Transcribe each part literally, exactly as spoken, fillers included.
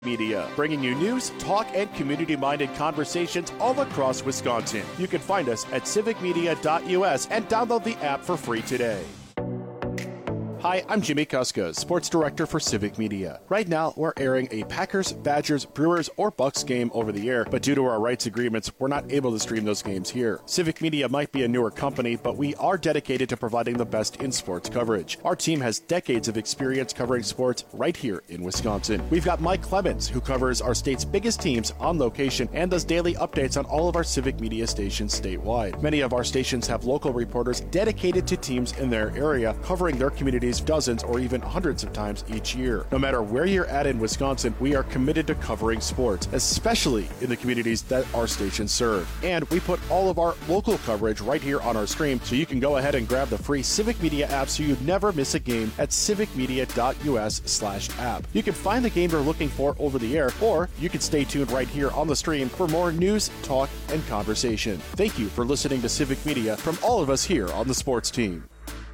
Media, bringing you news, talk, and community-minded conversations all across Wisconsin. You can find us at civic media dot U S and download the app for free today. Hi, I'm Jimmy Kuska, Sports Director for Civic Media. Right now, we're airing a Packers, Badgers, Brewers, or Bucks game over the air, but due to our rights agreements, we're not able to stream those games here. Civic Media might be a newer company, but we are dedicated to providing the best in sports coverage. Our team has decades of experience covering sports right here in Wisconsin. We've got Mike Clemens, who covers our state's biggest teams on location and does daily updates on all of our Civic Media stations statewide. Many of our stations have local reporters dedicated to teams in their area, covering their communities dozens or even hundreds of times each year. No matter where you're at in Wisconsin, we are committed to covering sports, especially in the communities that our stations serve. And we put all of our local coverage right here on our stream, so you can go ahead and grab the free Civic Media app so you never miss a game at civic media dot U S slash app. You can find the game you're looking for over the air, or you can stay tuned right here on the stream for more news, talk, and conversation. Thank you for listening to Civic Media from all of us here on the sports team.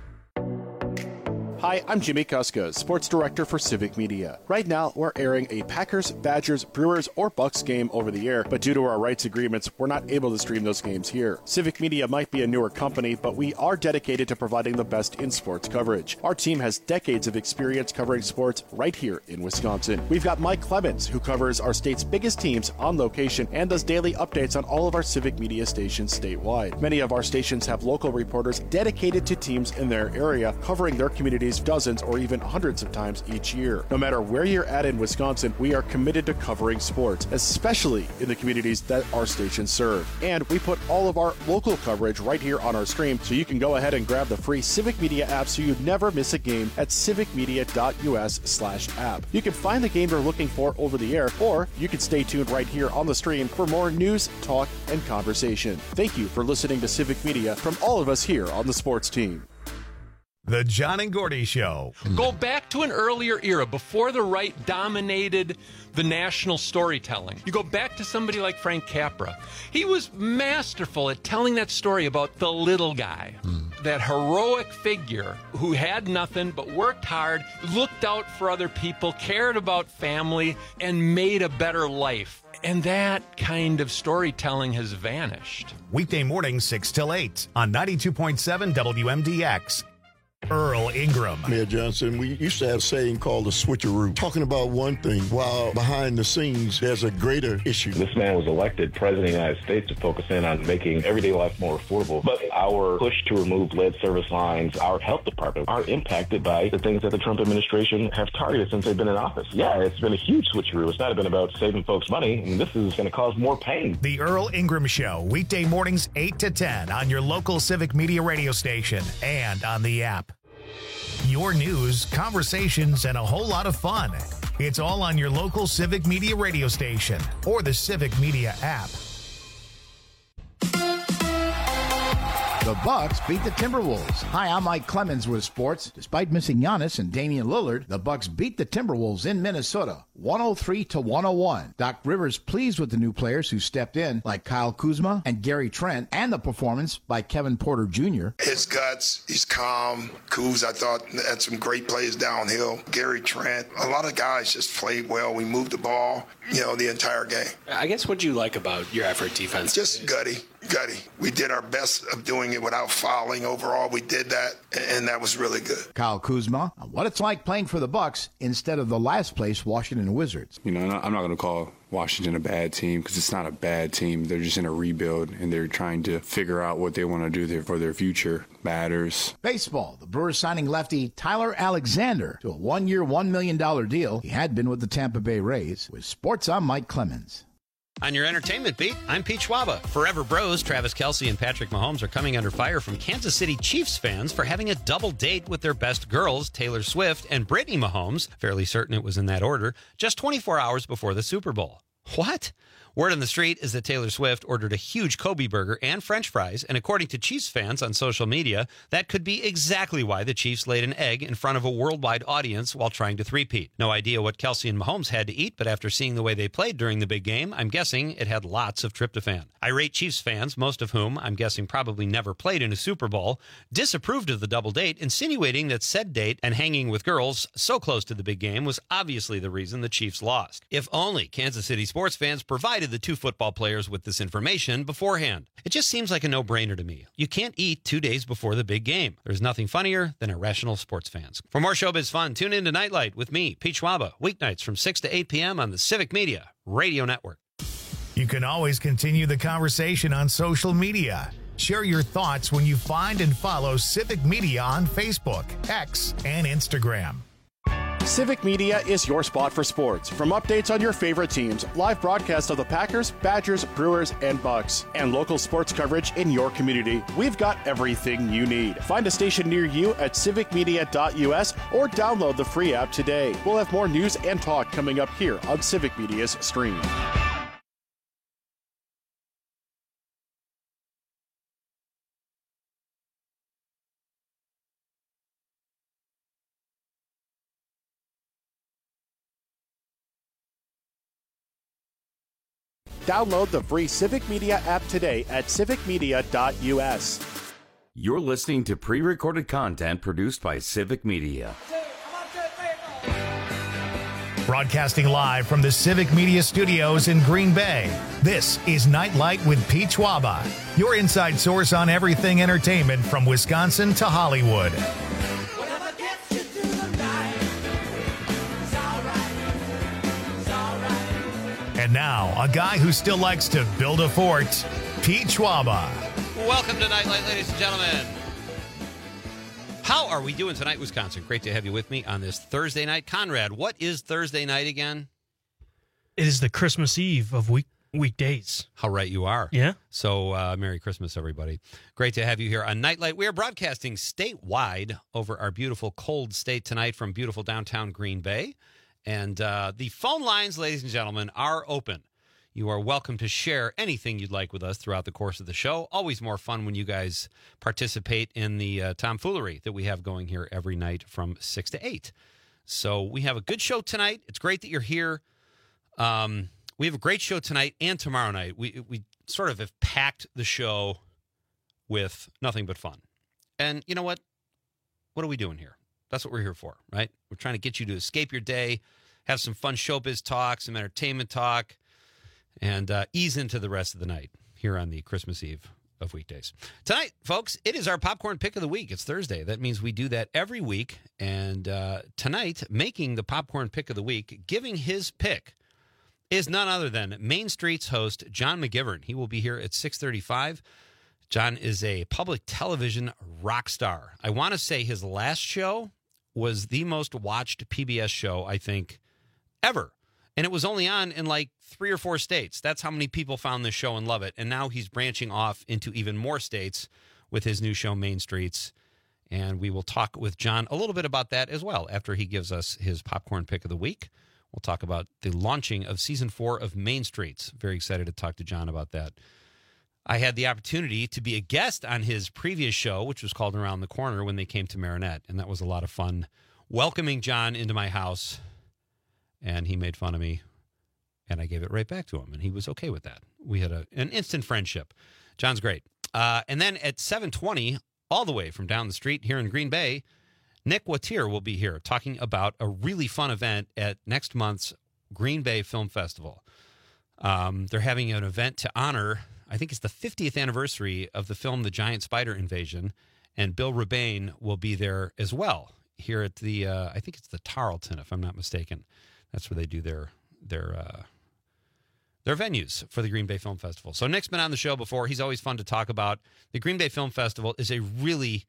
Hi, I'm Jimmy Kuska, Sports Director for Civic Media. Right now, we're airing a Packers, Badgers, Brewers, or Bucks game over the air, but due to our rights agreements, we're not able to stream those games here. Civic Media might be a newer company, but we are dedicated to providing the best in sports coverage. Our team has decades of experience covering sports right here in Wisconsin. We've got Mike Clemens, who covers our state's biggest teams on location and does daily updates on all of our Civic Media stations statewide. Many of our stations have local reporters dedicated to teams in their area, covering their communities dozens or even hundreds of times each year. No matter where you're at in Wisconsin, we are committed to covering sports, especially in the communities that our stations serve. And we put all of our local coverage right here on our stream, so you can go ahead and grab the free Civic Media app so you never miss a game at civic media dot U S slash app. You can find the game you're looking for over the air, or you can stay tuned right here on the stream for more news, talk, and conversation. Thank you for listening to Civic Media from all of us here on the sports team. The John and Gordy Show. Go back to an earlier era before the right dominated the national storytelling. You go back to somebody like Frank Capra. He was masterful at telling that story about the little guy, mm. that heroic figure who had nothing but worked hard, looked out for other people, cared about family, and made a better life. And that kind of storytelling has vanished. Weekday mornings, six till eight on ninety-two point seven W M D X. Earl Ingram. Mayor Johnson, we used to have a saying called the switcheroo, talking about one thing while behind the scenes there's a greater issue. This man was elected president of the United States to focus in on making everyday life more affordable. But our push to remove lead service lines, our health department, are impacted by the things that the Trump administration have targeted since they've been in office. Yeah, it's been a huge switcheroo. It's not been about saving folks money, and this is going to cause more pain. The Earl Ingram Show, weekday mornings eight to ten on your local Civic Media radio station and on the app. Your news, conversations, and a whole lot of fun. It's all on your local Civic Media radio station or the Civic Media app. The Bucks beat the Timberwolves. Hi, I'm Mike Clemens with sports. Despite missing Giannis and Damian Lillard, the Bucks beat the Timberwolves in Minnesota, one oh three to one oh one. Doc Rivers pleased with the new players who stepped in, like Kyle Kuzma and Gary Trent, and the performance by Kevin Porter Junior His guts, he's calm. Kuz, I thought, had some great plays downhill. Gary Trent, a lot of guys just played well. We moved the ball, you know, the entire game. I guess what do you like about your effort defense? Just gutty. Gutty. We did our best of doing it without fouling. Overall, we did that, and that was really good. Kyle Kuzma, what it's like playing for the Bucks instead of the last place Washington Wizards. You know, I'm not going to call Washington a bad team because it's not a bad team. They're just in a rebuild, and they're trying to figure out what they want to do there for their future. Batters. Baseball. The Brewers signing lefty Tyler Alexander to a one-year, one million dollars deal. He had been with the Tampa Bay Rays. With sports, I'm Mike Clemens. On your entertainment beat, I'm Pete Schwaba. Forever Bros, Travis Kelce and Patrick Mahomes are coming under fire from Kansas City Chiefs fans for having a double date with their best girls, Taylor Swift and Brittany Mahomes, fairly certain it was in that order, just twenty-four hours before the Super Bowl. What? Word on the street is that Taylor Swift ordered a huge Kobe burger and French fries, and according to Chiefs fans on social media, that could be exactly why the Chiefs laid an egg in front of a worldwide audience while trying to three-peat. No idea what Kelce and Mahomes had to eat, but after seeing the way they played during the big game, I'm guessing it had lots of tryptophan. Irate Chiefs fans, most of whom I'm guessing probably never played in a Super Bowl, disapproved of the double date, insinuating that said date and hanging with girls so close to the big game was obviously the reason the Chiefs lost. If only Kansas City sports fans provided the two football players with this information beforehand. It just seems like a no-brainer to me. You can't eat two days before the big game. There's nothing funnier than irrational sports fans. For more showbiz fun, tune in to Nightlight with me, Pete Schwaba, weeknights from six to eight p.m. on the Civic Media Radio Network. You can always continue the conversation on social media. Share your thoughts when you find and follow Civic Media on Facebook, X, and Instagram. Civic Media is your spot for sports. From updates on your favorite teams, live broadcasts of the Packers, Badgers, Brewers, and Bucks, and local sports coverage in your community, we've got everything you need. Find a station near you at civic media dot u s or download the free app today. We'll have more news and talk coming up here on Civic Media's stream. Download the free Civic Media app today at civic media dot u s. You're listening to pre-recorded content produced by Civic Media. Broadcasting live from the Civic Media Studios in Green Bay, this is Nightlight with Pete Schwaba, your inside source on everything entertainment from Wisconsin to Hollywood. And now, a guy who still likes to build a fort, Pete Schwaba. Welcome to Nightlight, ladies and gentlemen. How are we doing tonight, Wisconsin? Great to have you with me on this Thursday night. Conrad, what is Thursday night again? It is the Christmas Eve of week weekdays. How right you are. Yeah. So, uh, Merry Christmas, everybody. Great to have you here on Nightlight. We are broadcasting statewide over our beautiful cold state tonight from beautiful downtown Green Bay. And uh, the phone lines, ladies and gentlemen, are open. You are welcome to share anything you'd like with us throughout the course of the show. Always more fun when you guys participate in the uh, tomfoolery that we have going here every night from six to eight. So we have a good show tonight. It's great that you're here. Um, we have a great show tonight and tomorrow night. We, we sort of have packed the show with nothing but fun. And you know what? What are we doing here? That's what we're here for, right? We're trying to get you to escape your day, have some fun showbiz talk, some entertainment talk, and uh, ease into the rest of the night here on the Christmas Eve of weekdays. Tonight, folks, it is our popcorn pick of the week. It's Thursday. That means we do that every week. And uh, tonight, making the popcorn pick of the week, giving his pick, is none other than Main Street's host, John McGivern. He will be here at six thirty-five. John is a public television rock star. I want to say his last show was the most watched P B S show, I think, ever. And it was only on in like three or four states. That's how many people found this show and love it. And now he's branching off into even more states with his new show, Main Streets. And we will talk with John a little bit about that as well after he gives us his popcorn pick of the week. We'll talk about the launching of season four of Main Streets. Very excited to talk to John about that. I had the opportunity to be a guest on his previous show, which was called Around the Corner, when they came to Marinette, and that was a lot of fun. Welcoming John into my house, and he made fun of me, and I gave it right back to him, and he was okay with that. We had a, an instant friendship. John's great. Uh, and then at seven twenty, all the way from down the street here in Green Bay, Nick Wattier will be here talking about a really fun event at next month's Green Bay Film Festival. Um, they're having an event to honor, I think it's the fiftieth anniversary of the film The Giant Spider Invasion, and Bill Rebane will be there as well here at the, uh, I think it's the Tarleton, if I'm not mistaken. That's where they do their their uh, their venues for the Green Bay Film Festival. So Nick's been on the show before. He's always fun to talk about. The Green Bay Film Festival is a really,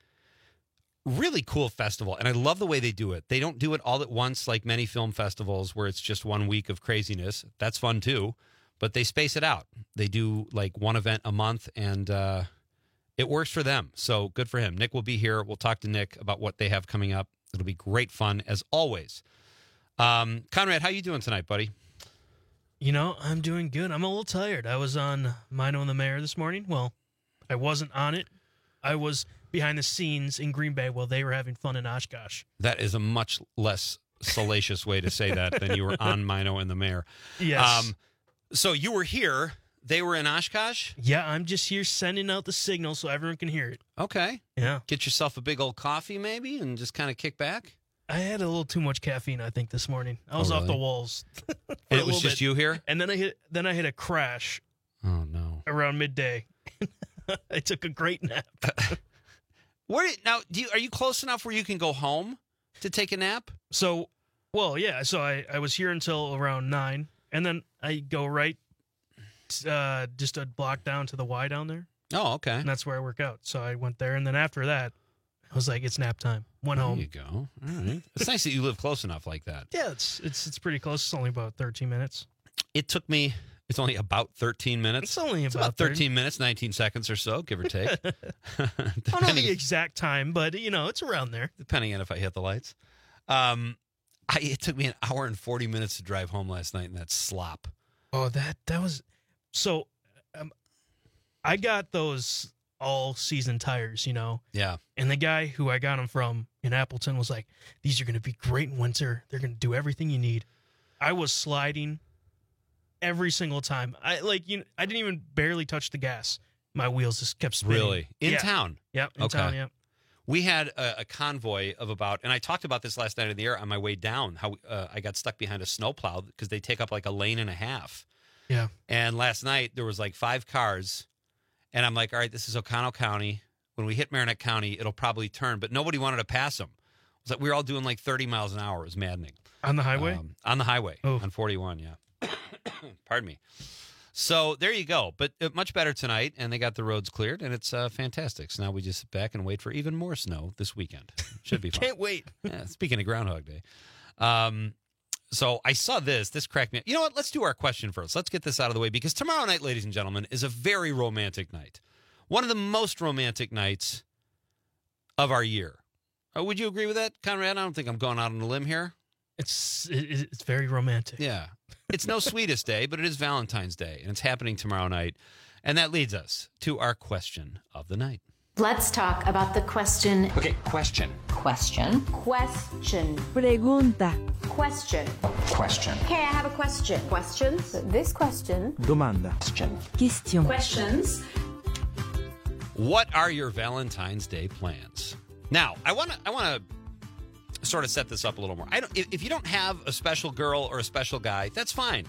really cool festival, and I love the way they do it. They don't do it all at once like many film festivals where it's just one week of craziness. That's fun too. But they space it out. They do like one event a month, and uh, it works for them. So good for him. Nick will be here. We'll talk to Nick about what they have coming up. It'll be great fun, as always. Um, Conrad, how you doing tonight, buddy? You know, I'm doing good. I'm a little tired. I was on Mino and the Mayor this morning. Well, I wasn't on it. I was behind the scenes in Green Bay while they were having fun in Oshkosh. That is a much less salacious way to say that than you were on Mino and the Mayor. Yes. Um, so you were here. They were in Oshkosh? Yeah, I'm just here sending out the signal so everyone can hear it. Okay. Yeah. Get yourself a big old coffee maybe and just kind of kick back? I had a little too much caffeine, I think, this morning. I was oh, off really? the walls. And it was just bit. you here? And then I hit then I hit a crash. Oh no. Around midday. I took a great nap. Where now do you are you close enough where you can go home to take a nap? So well, yeah, so I, I was here until around nine, and then I go right uh, just a block down to the Y down there. Oh, okay. And that's where I work out. So I went there, and then after that, I was like, it's nap time. Went there home. There you go. All right. It's nice that you live close enough like that. Yeah, it's it's it's pretty close. It's only about thirteen minutes. It took me, it's only about thirteen minutes. It's only it's about, about thirteen minutes, nineteen seconds or so, give or take. I don't know the exact time, but, you know, it's around there. Depending on if I hit the lights. Um, I, it took me an hour and forty minutes to drive home last night in that slop. Oh, that that was so. Um, I got those all season tires, you know. Yeah. And the guy who I got them from in Appleton was like, "These are going to be great in winter. They're going to do everything you need." I was sliding every single time. I like you. Know, I didn't even barely touch the gas. My wheels just kept spinning. Really? In yeah. town? Yep. In okay. town. Yep. We had a, a convoy of about, and I talked about this last night in the air on my way down, how uh, I got stuck behind a snowplow because they take up like a lane and a half. Yeah. And last night there was like five cars, and I'm like, all right, this is Oconto County. When we hit Marinette County, it'll probably turn, but nobody wanted to pass them. It was like we were all doing like thirty miles an hour. It was maddening. On the highway? Um, on the highway, oh. on forty-one, yeah. Pardon me. So there you go. But uh, much better tonight, and they got the roads cleared, and it's uh, fantastic. So now we just sit back and wait for even more snow this weekend. Should be fun. Can't wait. Yeah, speaking of Groundhog Day. Um, so I saw this. This cracked me up. You know what? Let's do our question first. Let's get this out of the way, because tomorrow night, ladies and gentlemen, is a very romantic night. One of the most romantic nights of our year. Uh, would you agree with that, Conrad? I don't think I'm going out on a limb here. It's it, it's very romantic. Yeah. It's no sweetest day, but it is Valentine's Day, and it's happening tomorrow night. And that leads us to our question of the night. Let's talk about the question. Okay, question. Question. Question. Pregunta. Question. Question. Okay, I have a question. Questions? This question. Domanda. Question. Question. Questions. What are your Valentine's Day plans? Now, I want to I want to sort of set this up a little more. I don't if, if you don't have a special girl or a special guy, that's fine.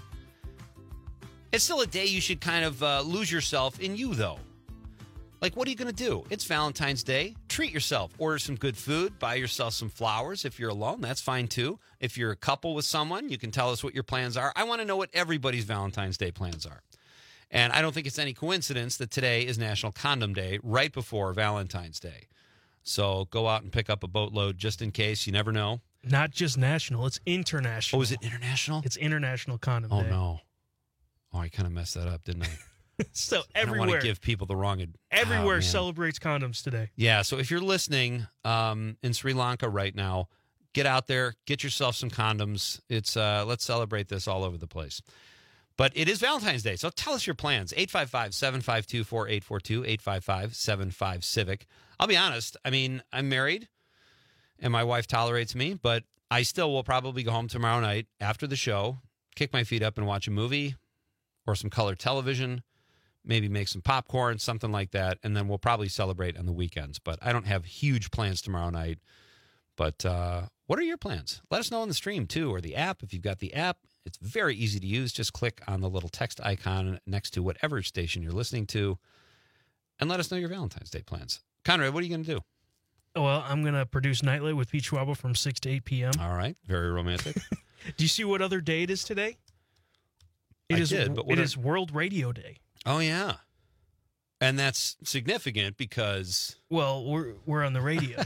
It's still a day you should kind of uh, lose yourself in you, though. Like, what are you going to do? It's Valentine's Day. Treat yourself. Order some good food. Buy yourself some flowers. If you're alone, that's fine, too. If you're a couple with someone, you can tell us what your plans are. I want to know what everybody's Valentine's Day plans are. And I don't think it's any coincidence that today is National Condom Day, right before Valentine's Day. So go out and pick up a boatload just in case. You never know. Not just national, it's international. Oh, is it international? It's International Condom oh, Day. Oh, no. Oh, I kind of messed that up, didn't I? So everywhere. I don't want to give people the wrong... Ad- everywhere oh, celebrates condoms today. Yeah, so if you're listening um, in Sri Lanka right now, get out there, get yourself some condoms. It's uh, let's celebrate this all over the place. But it is Valentine's Day, so tell us your plans. eight five five, seven five two, four eight four two, eight five five, seven five, CIVIC. I'll be honest, I mean, I'm married, and my wife tolerates me, but I still will probably go home tomorrow night after the show, kick my feet up and watch a movie or some color television, maybe make some popcorn, something like that, and then we'll probably celebrate on the weekends. But I don't have huge plans tomorrow night. But uh, what are your plans? Let us know on the stream, too, or the app. If you've got the app, it's very easy to use. Just click on the little text icon next to whatever station you're listening to and let us know your Valentine's Day plans. Conrad, what are you going to do? Well, I'm going to produce Nightlight with Pete Schwabel from six to eight p.m. All right. Very romantic. Do you see what other day it is today? It I is, did, but what it are... is World Radio Day. Oh, yeah. And that's significant because... Well, we're we're on the radio.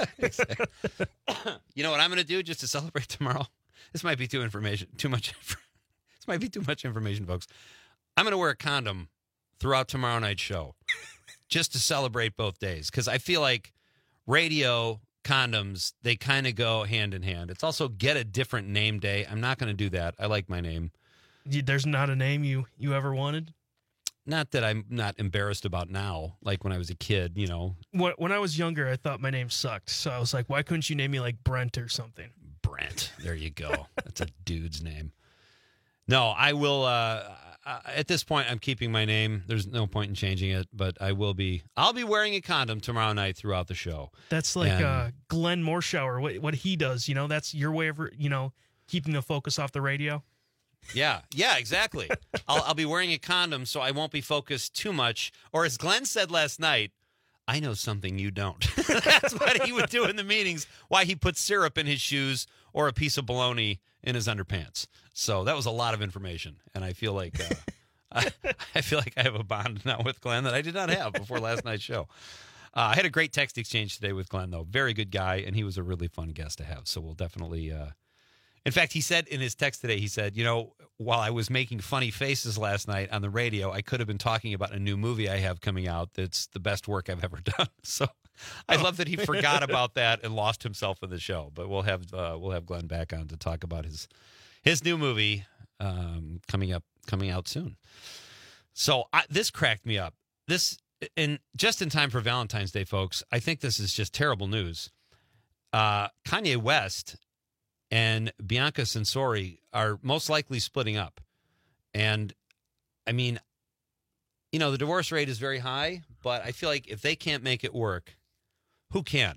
You know what I'm going to do just to celebrate tomorrow? This might be too information, too much. This might be too much information, folks. I'm going to wear a condom throughout tomorrow night's show just to celebrate both days because I feel like radio, condoms, they kind of go hand in hand. It's also get a different name day. I'm not going to do that. I like my name. You, there's not a name you, you ever wanted? Not that I'm not embarrassed about now, like when I was a kid, you know. When, when I was younger, I thought my name sucked. So I was like, why couldn't you name me like Brent or something? Brent. There you go. That's a dude's name. No, I will. Uh, at this point, I'm keeping my name. There's no point in changing it, but I will be. I'll be wearing a condom tomorrow night throughout the show. That's like And- uh, Glenn Morshower, what, what he does. You know, that's your way of, you know, keeping the focus off the radio. Yeah, yeah, exactly. I'll, I'll be wearing a condom so I won't be focused too much. Or as Glenn said last night, I know something you don't. That's what he would do in the meetings, why he put syrup in his shoes or a piece of bologna in his underpants. So that was a lot of information, and I feel like uh, I, I feel like I have a bond now with Glenn that I did not have before last night's show. Uh, I had a great text exchange today with Glenn, though. Very good guy, and he was a really fun guest to have. So we'll definitely... Uh, In fact, he said in his text today, he said, you know, while I was making funny faces last night on the radio, I could have been talking about a new movie I have coming out that's the best work I've ever done. So I love that he forgot about that and lost himself in the show. But we'll have uh, we'll have Glenn back on to talk about his his new movie um, coming up coming out soon. So I, this cracked me up. This and just in time for Valentine's Day, folks. I think this is just terrible news. Uh, Kanye West and Bianca Censori are most likely splitting up. And, I mean, you know, the divorce rate is very high, but I feel like if they can't make it work, who can?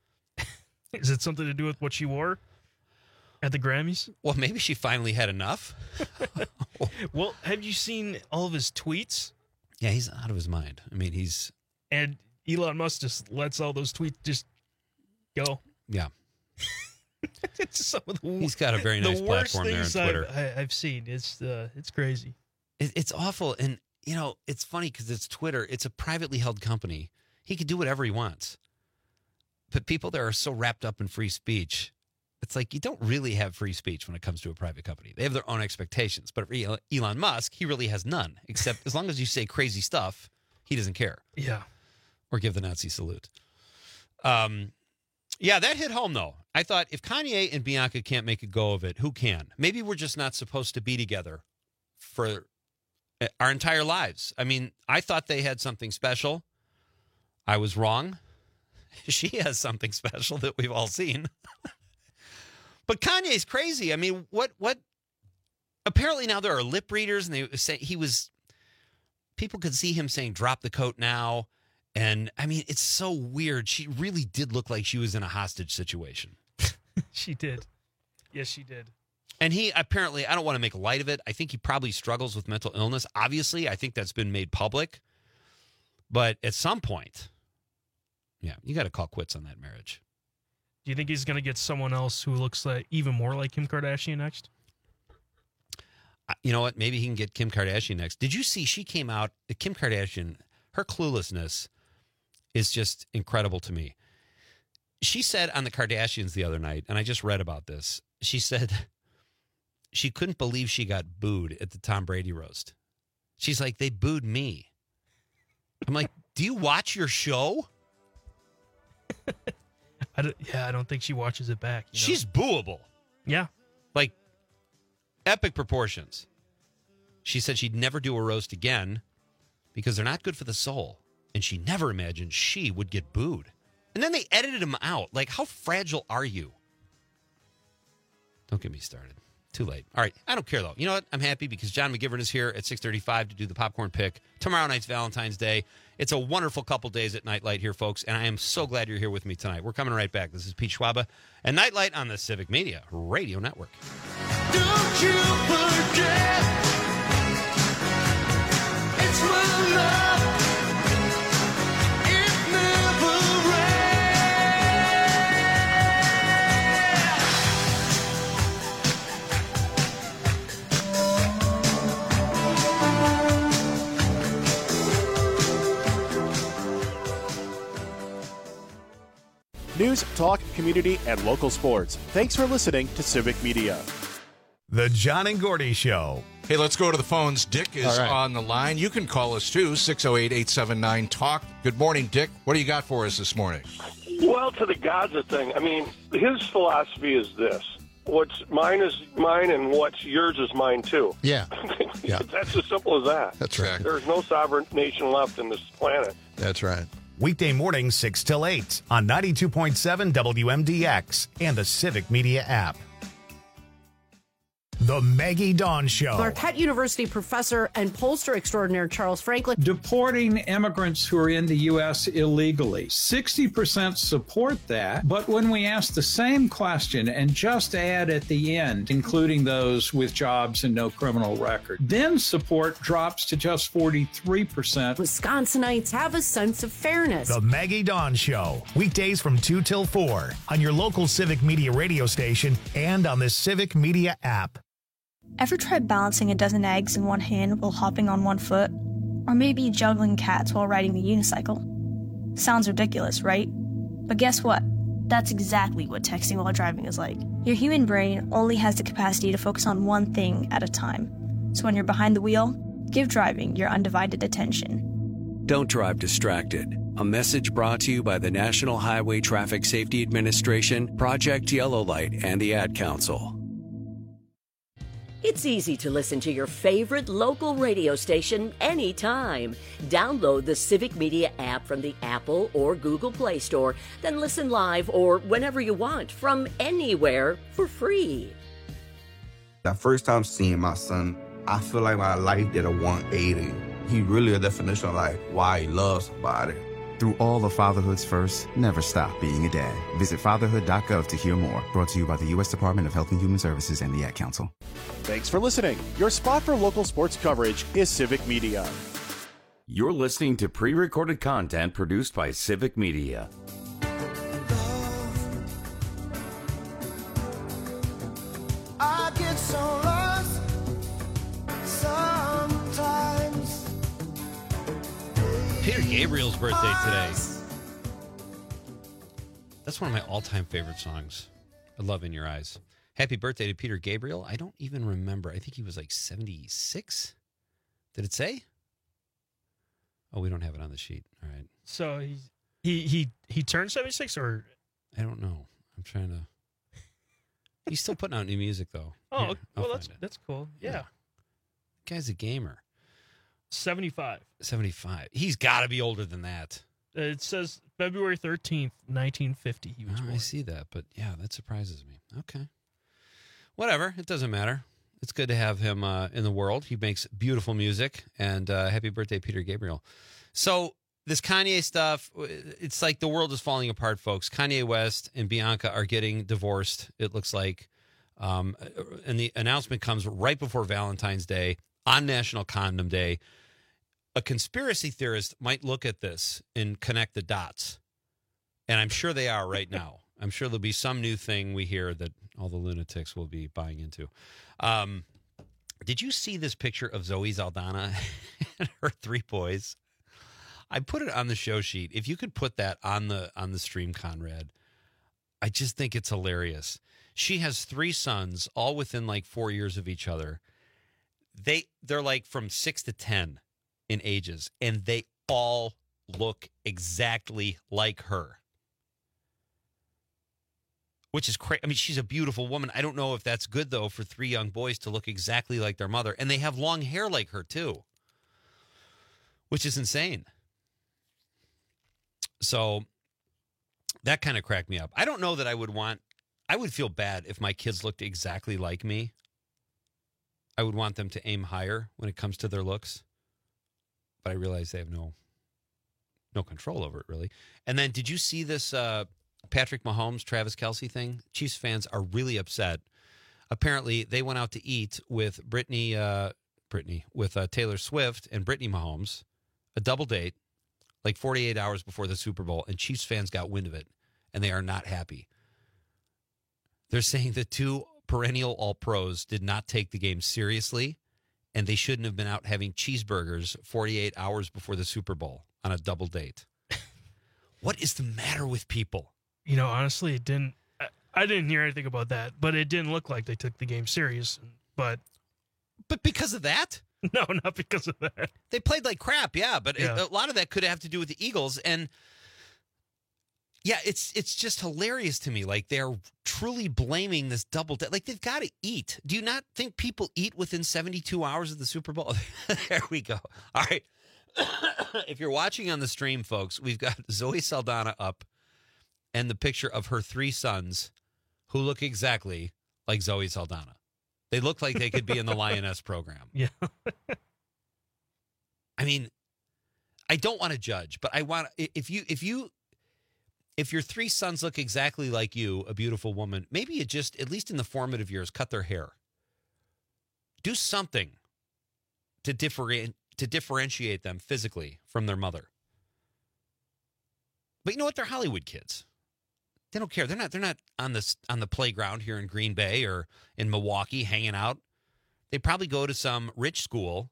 Is it something to do with what she wore at the Grammys? Well, maybe she finally had enough. Well, have you seen all of his tweets? Yeah, he's out of his mind. I mean, he's... And Elon Musk just lets all those tweets just go. Yeah. It's some of the, He's got a very nice the worst platform there on things Twitter. I've, I- I've seen. It's uh, it's crazy. It, it's awful. And, you know, it's funny because it's Twitter. It's a privately held company. He can do whatever he wants. But people there are so wrapped up in free speech. It's like you don't really have free speech when it comes to a private company. They have their own expectations. But for Elon Musk, he really has none, except as long as you say crazy stuff, he doesn't care. Yeah. Or give the Nazi salute. Um, yeah, that hit home, though. I thought if Kanye and Bianca can't make a go of it, who can? Maybe we're just not supposed to be together for our entire lives. I mean, I thought they had something special. I was wrong. She has something special that we've all seen. But Kanye's crazy. I mean, what, what, apparently now there are lip readers and they say he was, people could see him saying, drop the coat now. And I mean, it's so weird. She really did look like she was in a hostage situation. She did. Yes, she did. And he apparently, I don't want to make light of it. I think he probably struggles with mental illness. Obviously, I think that's been made public. But at some point, yeah, you got to call quits on that marriage. Do you think he's going to get someone else who looks like even more like Kim Kardashian next? You know what? Maybe he can get Kim Kardashian next. Did you see she came out, Kim Kardashian, her cluelessness is just incredible to me. She said on the Kardashians the other night, and I just read about this, she said she couldn't believe she got booed at the Tom Brady roast. She's like, they booed me. I'm like, do you watch your show? I don't, yeah, I don't think she watches it back. You know? She's booable. Yeah. Like, epic proportions. She said she'd never do a roast again because they're not good for the soul. And she never imagined she would get booed. And then they edited him out. Like, how fragile are you? Don't get me started. Too late. All right. I don't care, though. You know what? I'm happy because John McGivern is here at six thirty-five to do the popcorn pick. Tomorrow night's Valentine's Day. It's a wonderful couple days at Nightlight here, folks, and I am so glad you're here with me tonight. We're coming right back. This is Pete Schwaba and Nightlight on the Civic Media Radio Network. Don't you forget, it's my love. It never ends. News, talk, community, and local sports. Thanks for listening to Civic Media. The John and Gordy Show. Hey, let's go to the phones. Dick is All right. on the line. You can call us, too, six oh eight, eight seven nine, talk. Good morning, Dick. What do you got for us this morning? Well, to the Gaza thing, I mean, his philosophy is this. what's mine is mine, and what's yours is mine too. Yeah. Yeah. That's as simple as that. That's right. There's no sovereign nation left in this planet. That's right. Weekday mornings, six till eight on ninety-two point seven W M D X and the Civic Media app. The Maggie Dawn Show. Marquette University professor and pollster extraordinaire Charles Franklin. Deporting immigrants who are in the U S illegally. sixty percent support that, but when we ask the same question and just add at the end, including those with jobs and no criminal record, then support drops to just forty-three percent. Wisconsinites have a sense of fairness. The Maggie Dawn Show. Weekdays from two till four on your local Civic Media radio station and on the Civic Media app. Ever tried balancing a dozen eggs in one hand while hopping on one foot? Or maybe juggling cats while riding a unicycle? Sounds ridiculous, right? But guess what? That's exactly what texting while driving is like. Your human brain only has the capacity to focus on one thing at a time. So when you're behind the wheel, give driving your undivided attention. Don't drive distracted. A message brought to you by the National Highway Traffic Safety Administration, Project Yellow Light, and the Ad Council. It's easy to listen to your favorite local radio station anytime. Download the Civic Media app from the Apple or Google Play Store, then listen live or whenever you want from anywhere for free. The first time seeing my son, I feel like my life did a one eighty. He really a definition of like why he loves somebody. Through all of fatherhood's first, never stop being a dad. Visit fatherhood dot gov to hear more. Brought to you by the U S Department of Health and Human Services and the Ad Council. Thanks for listening. Your spot for local sports coverage is Civic Media. You're listening to pre-recorded content produced by Civic Media. I get so lost sometimes. Peter Gabriel's birthday today. That's one of my all-time favorite songs. I love In Your Eyes. Happy birthday to Peter Gabriel. I don't even remember. I think he was like seventy-six. Did it say? Oh, we don't have it on the sheet. All right. So he he he he turned seventy-six, or I don't know. I'm trying to. He's still putting out new music though. oh, Here, okay. I'll well that's find it. that's cool. Yeah, Yeah. Guy's a gamer. seventy-five. seventy-five. He's got to be older than that. Uh, It says February thirteenth, nineteen fifty. He was Oh, born. I see that, but yeah, that surprises me. Okay. Whatever. It doesn't matter. It's good to have him uh, in the world. He makes beautiful music, and uh, happy birthday, Peter Gabriel. So this Kanye stuff, it's like the world is falling apart, folks. Kanye West and Bianca are getting divorced, it looks like. Um, and the announcement comes right before Valentine's Day on National Condom Day. A conspiracy theorist might look at this and connect the dots. And I'm sure they are right now. I'm sure there'll be some new thing we hear that all the lunatics will be buying into. Um, did you see this picture of Zoe Saldana and her three boys? I put it on the show sheet. If you could put that on the on the stream, Conrad, I just think it's hilarious. She has three sons, all within like four years of each other. They they're like from six to ten in ages, and they all look exactly like her. Which is crazy. I mean, she's a beautiful woman. I don't know if that's good, though, for three young boys to look exactly like their mother. And they have long hair like her, too. Which is insane. So that kind of cracked me up. I don't know that I would want... I would feel bad if my kids looked exactly like me. I would want them to aim higher when it comes to their looks. But I realize they have no, no control over it, really. And then, did you see this... Uh, Patrick Mahomes, Travis Kelce thing? Chiefs fans are really upset. Apparently, they went out to eat with Brittany, uh, Brittany, with uh, Taylor Swift and Brittany Mahomes, a double date, like forty-eight hours before the Super Bowl, and Chiefs fans got wind of it, and they are not happy. They're saying the two perennial All-Pros did not take the game seriously, and they shouldn't have been out having cheeseburgers forty-eight hours before the Super Bowl on a double date. What is the matter with people? You know, honestly, it didn't. I, I didn't hear anything about that, but it didn't look like they took the game serious. But, but because of that? No, not because of that. They played like crap, yeah. But Yeah. It, a lot of that could have to do with the Eagles. And Yeah, it's it's just hilarious to me. Like, they're truly blaming this double death. Like, they've got to eat. Do you not think people eat within seventy-two hours of the Super Bowl? There we go. All right. If you're watching on the stream, folks, we've got Zoe Saldana up and the picture of her three sons who look exactly like Zoe Saldana. They look like they could be in the Lioness program. Yeah. I mean, I don't want to judge, but I want if you if you if your three sons look exactly like you, a beautiful woman, maybe you just, at least in the formative years, cut their hair. Do something to differentiate to differentiate them physically from their mother. But you know what? They're Hollywood kids. They don't care. They're not they're not on this on the playground here in Green Bay or in Milwaukee hanging out. They probably go to some rich school,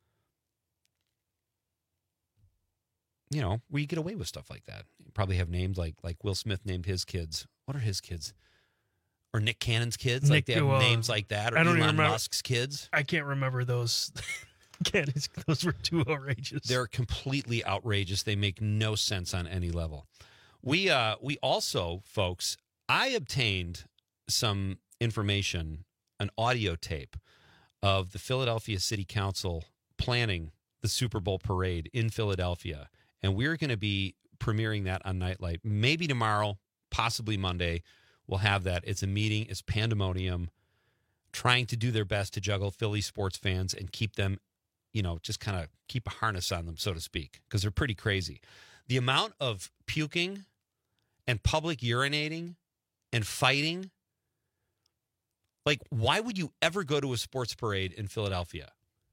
you know, where you get away with stuff like that. You probably have names like like Will Smith named his kids. What are his kids? Or Nick Cannon's kids? Nick, like they have uh, names like that. Or I don't Elon even remember. Musk's kids. I can't remember those. Cannons, those were too outrageous. They're completely outrageous. They make no sense on any level. We uh we also, folks, I obtained some information, an audio tape of the Philadelphia City Council planning the Super Bowl parade in Philadelphia. And we're going to be premiering that on Nightlight. Maybe tomorrow, possibly Monday, we'll have that. It's a meeting. It's pandemonium, trying to do their best to juggle Philly sports fans and keep them, you know, just kind of keep a harness on them, so to speak, because they're pretty crazy. The amount of puking and public urinating and fighting, like, why would you ever go to a sports parade in Philadelphia?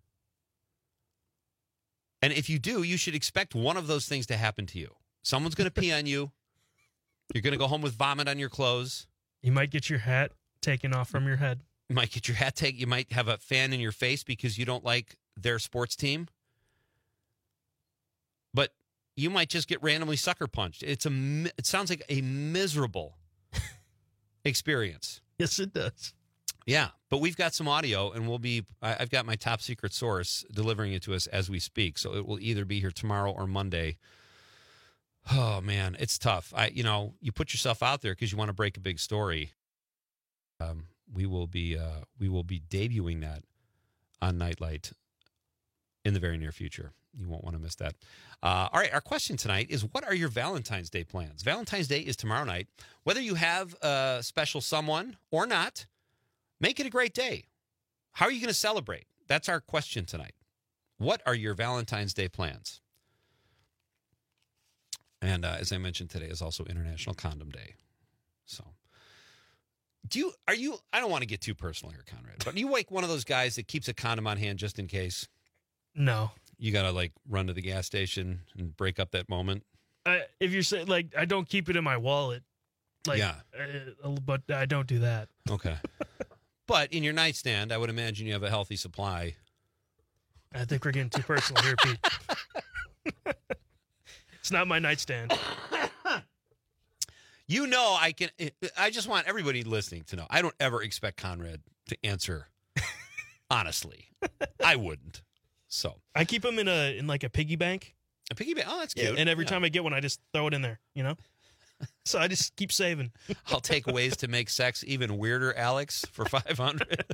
And if you do, you should expect one of those things to happen to you. Someone's going to pee on you. You're going to go home with vomit on your clothes. You might get your hat taken off from your head. You might get your hat taken. You might have a fan in your face because you don't like their sports team. But you might just get randomly sucker punched. It's a. It sounds like a miserable experience. Yes, it does. Yeah, but we've got some audio, and we'll be. I've got my top secret source delivering it to us as we speak. So it will either be here tomorrow or Monday. Oh man, it's tough. I, you know, you put yourself out there because you want to break a big story. Um, we will be. Uh, we will be debuting that on Nightlight in the very near future. You won't want to miss that. Uh, all right, our question tonight is, what are your Valentine's Day plans? Valentine's Day is tomorrow night. Whether you have a special someone or not, make it a great day. How are you going to celebrate? That's our question tonight. What are your Valentine's Day plans? And uh, as I mentioned, today is also International Condom Day. So, do you, are you, I don't want to get too personal here, Conrad, but are you like one of those guys that keeps a condom on hand just in case? No. You got to like run to the gas station and break up that moment? Uh, if you're saying, like, I don't keep it in my wallet. Like, yeah. Uh, but I don't do that. Okay. But in your nightstand, I would imagine you have a healthy supply. I think we're getting too personal here, Pete. It's not my nightstand. You know, I can. I just want everybody listening to know. I don't ever expect Conrad to answer honestly. I wouldn't. So I keep them in a in like a piggy bank. A piggy bank. Oh, that's cute. Yeah, and every yeah. time I get one, I just throw it in there. You know. So I just keep saving. I'll take ways to make sex even weirder, Alex, for five hundred.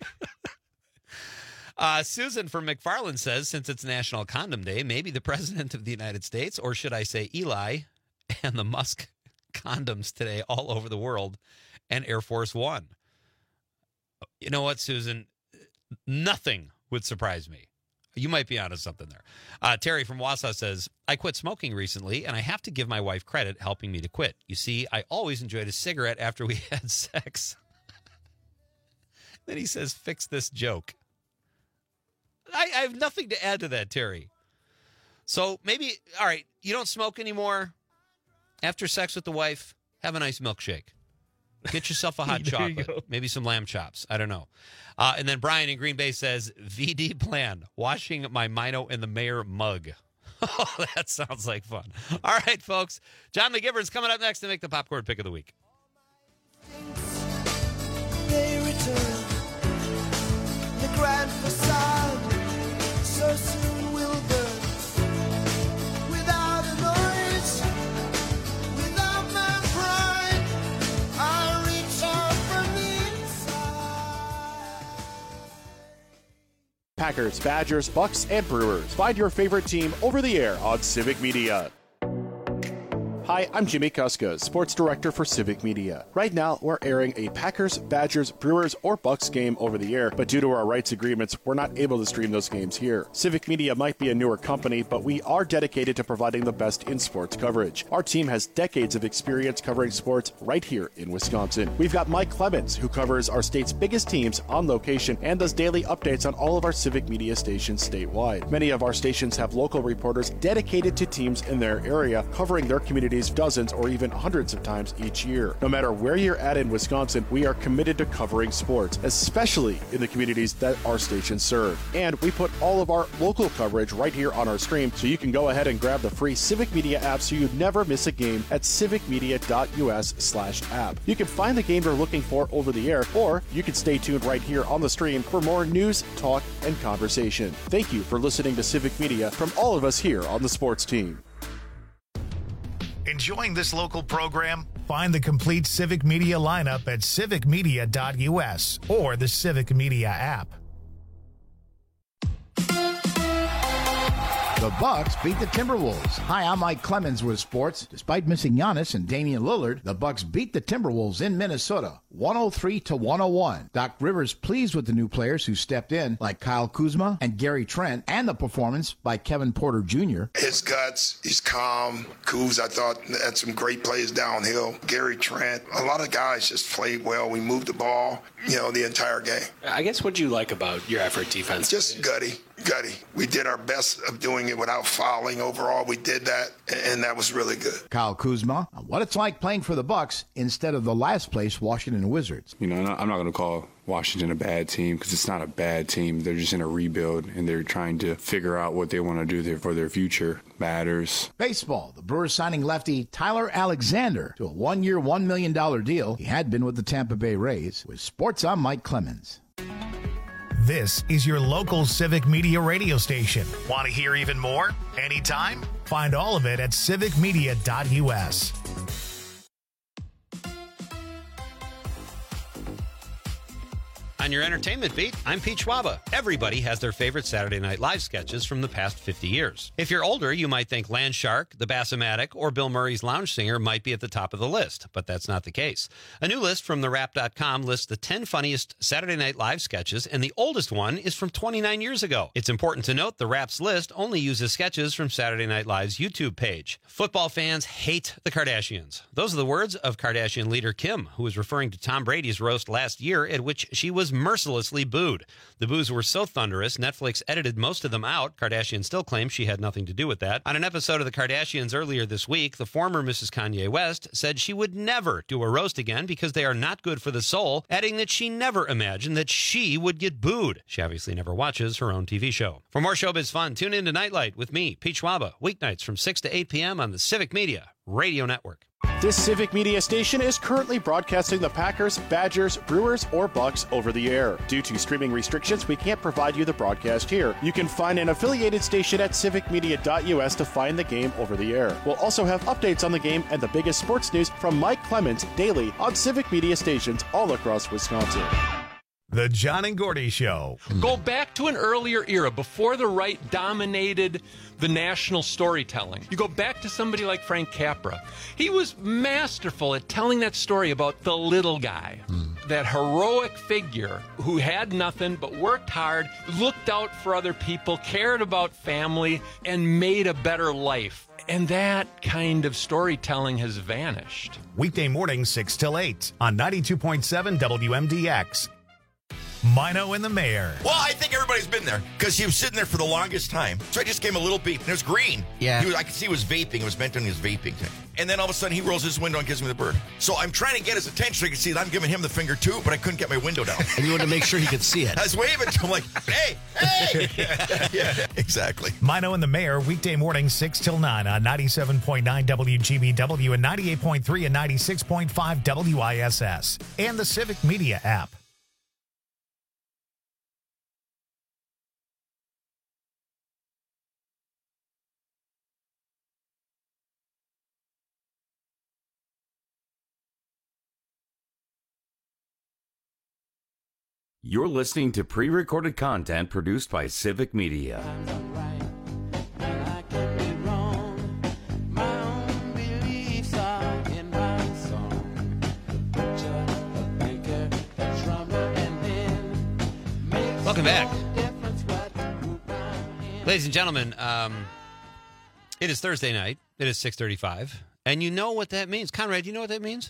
uh, Susan from McFarland says, since it's National Condom Day, maybe the President of the United States, or should I say Eli, and the Musk condoms today all over the world, and Air Force One. You know what, Susan? Nothing would surprise me. You might be onto something there. Uh, Terry from Wausau says, I quit smoking recently, and I have to give my wife credit helping me to quit. You see, I always enjoyed a cigarette after we had sex. Then he says, fix this joke. I, I have nothing to add to that, Terry. So maybe, all right, you don't smoke anymore. After sex with the wife, have a nice milkshake. Get yourself a hot chocolate, maybe some lamb chops. I don't know. Uh, and then Brian in Green Bay says, V D plan, washing my Mino in the mayor mug. Oh, that sounds like fun. All right, folks. John McGivern's coming up next to make the popcorn pick of the week. They return the grand facade so soon will burn without a noise, without Packers, Badgers, Bucks, and Brewers. Find your favorite team over the air on Civic Media. Hi, I'm Jimmy Kuska, Sports Director for Civic Media. Right now, we're airing a Packers, Badgers, Brewers, or Bucks game over the air, but due to our rights agreements, we're not able to stream those games here. Civic Media might be a newer company, but we are dedicated to providing the best in sports coverage. Our team has decades of experience covering sports right here in Wisconsin. We've got Mike Clemens, who covers our state's biggest teams on location and does daily updates on all of our Civic Media stations statewide. Many of our stations have local reporters dedicated to teams in their area, covering their community dozens or even hundreds of times each year. No matter where you're at in Wisconsin, we are committed to covering sports, especially in the communities that our stations serve. And we put all of our local coverage right here on our stream, so you can go ahead and grab the free Civic Media app so you never miss a game at civicmedia.us slash app. You can find the game you're looking for over the air, or you can stay tuned right here on the stream for more news, talk, and conversation. Thank you for listening to Civic Media from all of us here on the sports team. Enjoying this local program? Find the complete Civic Media lineup at civic media dot u s or the Civic Media app. The Bucks beat the Timberwolves. Hi, I'm Mike Clemens with sports. Despite missing Giannis and Damian Lillard, the Bucks beat the Timberwolves in Minnesota, one oh three to one oh one. Doc Rivers pleased with the new players who stepped in, like Kyle Kuzma and Gary Trent, and the performance by Kevin Porter Junior His guts, he's calm. Kuz, I thought, had some great plays downhill. Gary Trent, a lot of guys just played well. We moved the ball, you know, the entire game. I guess what you like about your effort defense? Just gutty. Gutty. We did our best of doing it without fouling. Overall, we did that, and that was really good. Kyle Kuzma, what it's like playing for the Bucks instead of the last place Washington Wizards. You know, I'm not going to call Washington a bad team because it's not a bad team. They're just in a rebuild, and they're trying to figure out what they want to do there for their future. Matters. Baseball. The Brewers signing lefty Tyler Alexander to a one-year, one million dollars deal. He had been with the Tampa Bay Rays. With sports, I'm Mike Clemens. This is your local Civic Media radio station. Want to hear even more? Anytime? Find all of it at civic media dot u s. On your entertainment beat, I'm Pete Schwaba. Everybody has their favorite Saturday Night Live sketches from the past fifty years. If you're older, you might think Land Shark, The Bassomatic, or Bill Murray's Lounge Singer might be at the top of the list, but that's not the case. A new list from the rap dot com lists the ten funniest Saturday Night Live sketches, and the oldest one is from twenty-nine years ago. It's important to note the Rap's list only uses sketches from Saturday Night Live's YouTube page. Football fans hate the Kardashians. Those are the words of Kardashian leader Kim, who was referring to Tom Brady's roast last year, at which she was mercilessly booed. The boos were so thunderous, Netflix edited most of them out. Kardashian still claims she had nothing to do with that. On an episode of The Kardashians earlier this week, the former Missus Kanye West said she would never do a roast again because they are not good for the soul, adding that she never imagined that she would get booed. She obviously never watches her own T V show. For more showbiz fun, tune in to Nightlight with me, Pete Schwaba, weeknights from six to eight p.m. on the Civic Media Radio Network. This Civic Media station is currently broadcasting the Packers, Badgers, Brewers, or Bucks over the air. Due to streaming restrictions, we can't provide you the broadcast here. You can find an affiliated station at civic media dot u s to find the game over the air. We'll also have updates on the game and the biggest sports news from Mike Clemens daily on Civic Media stations all across Wisconsin. The John and Gordy Show. Go back to an earlier era before the right dominated the national storytelling. You go back to somebody like Frank Capra. He was masterful at telling that story about the little guy, mm. that heroic figure who had nothing but worked hard, looked out for other people, cared about family, and made a better life. And that kind of storytelling has vanished. Weekday mornings, six till eight on ninety-two point seven W M D X. Mino and the Mayor. Well, I think everybody's been there because he was sitting there for the longest time. So I just gave him a little beep, and it was green. Yeah. He was, I could see he was vaping. It was meant on his vaping thing. And then all of a sudden, he rolls his window and gives me the bird. So I'm trying to get his attention so he can see that I'm giving him the finger, too, but I couldn't get my window down. And you wanted to make sure he could see it. I was waving to him like, hey, hey. Yeah, exactly. Mino and the Mayor, weekday morning, six till nine on ninety-seven point nine W G B W and ninety-eight point three and ninety-six point five W I S S. And the Civic Media app. You're listening to pre-recorded content produced by Civic Media. Welcome back. Ladies and gentlemen, um, it is Thursday night. It is six thirty-five. And you know what that means. Conrad, you know what that means?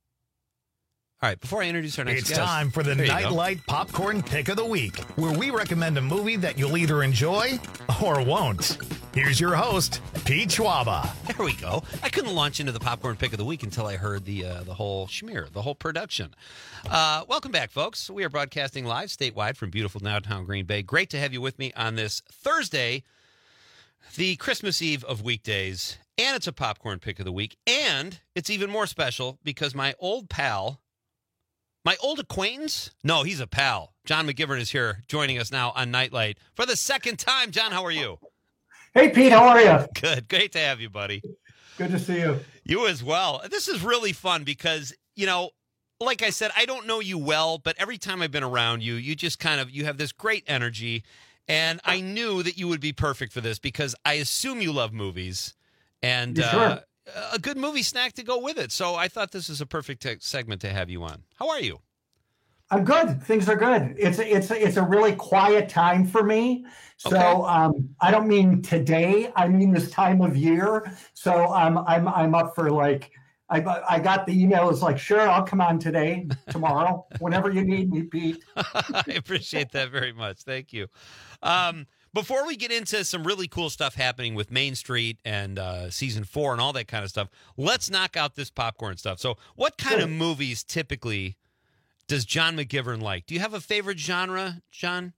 All right, before I introduce our next it's guest. It's time for the Nightlight Popcorn Pick of the Week, where we recommend a movie that you'll either enjoy or won't. Here's your host, Pete Schwaba. There we go. I couldn't launch into the Popcorn Pick of the Week until I heard the uh, the whole schmear, the whole production. Uh, welcome back, folks. We are broadcasting live statewide from beautiful downtown Green Bay. Great to have you with me on this Thursday, the Christmas Eve of weekdays, and it's a Popcorn Pick of the Week, and it's even more special because my old pal, my old acquaintance, no, he's a pal, John McGivern is here joining us now on Nightlight for the second time. John, how are you? Hey, Pete, how are you? Good. Great to have you, buddy. Good to see you. You as well. This is really fun because, you know, like I said, I don't know you well, but every time I've been around you, you just kind of, you have this great energy. And I knew that you would be perfect for this because I assume you love movies and sure? uh, a good movie snack to go with it. So I thought this is a perfect te- segment to have you on. How are you? I'm good. Things are good. It's a, it's a, it's a really quiet time for me. So okay. um, I don't mean today. I mean this time of year. So um, I'm I'm up for like I I got the email. It's like, sure, I'll come on today, tomorrow, whenever you need me, Pete. I appreciate that very much. Thank you. Um, before we get into some really cool stuff happening with Main Street and uh, season four and all that kind of stuff, let's knock out this popcorn stuff. So what kind sure. of movies typically does John McGivern like? Do you have a favorite genre, John?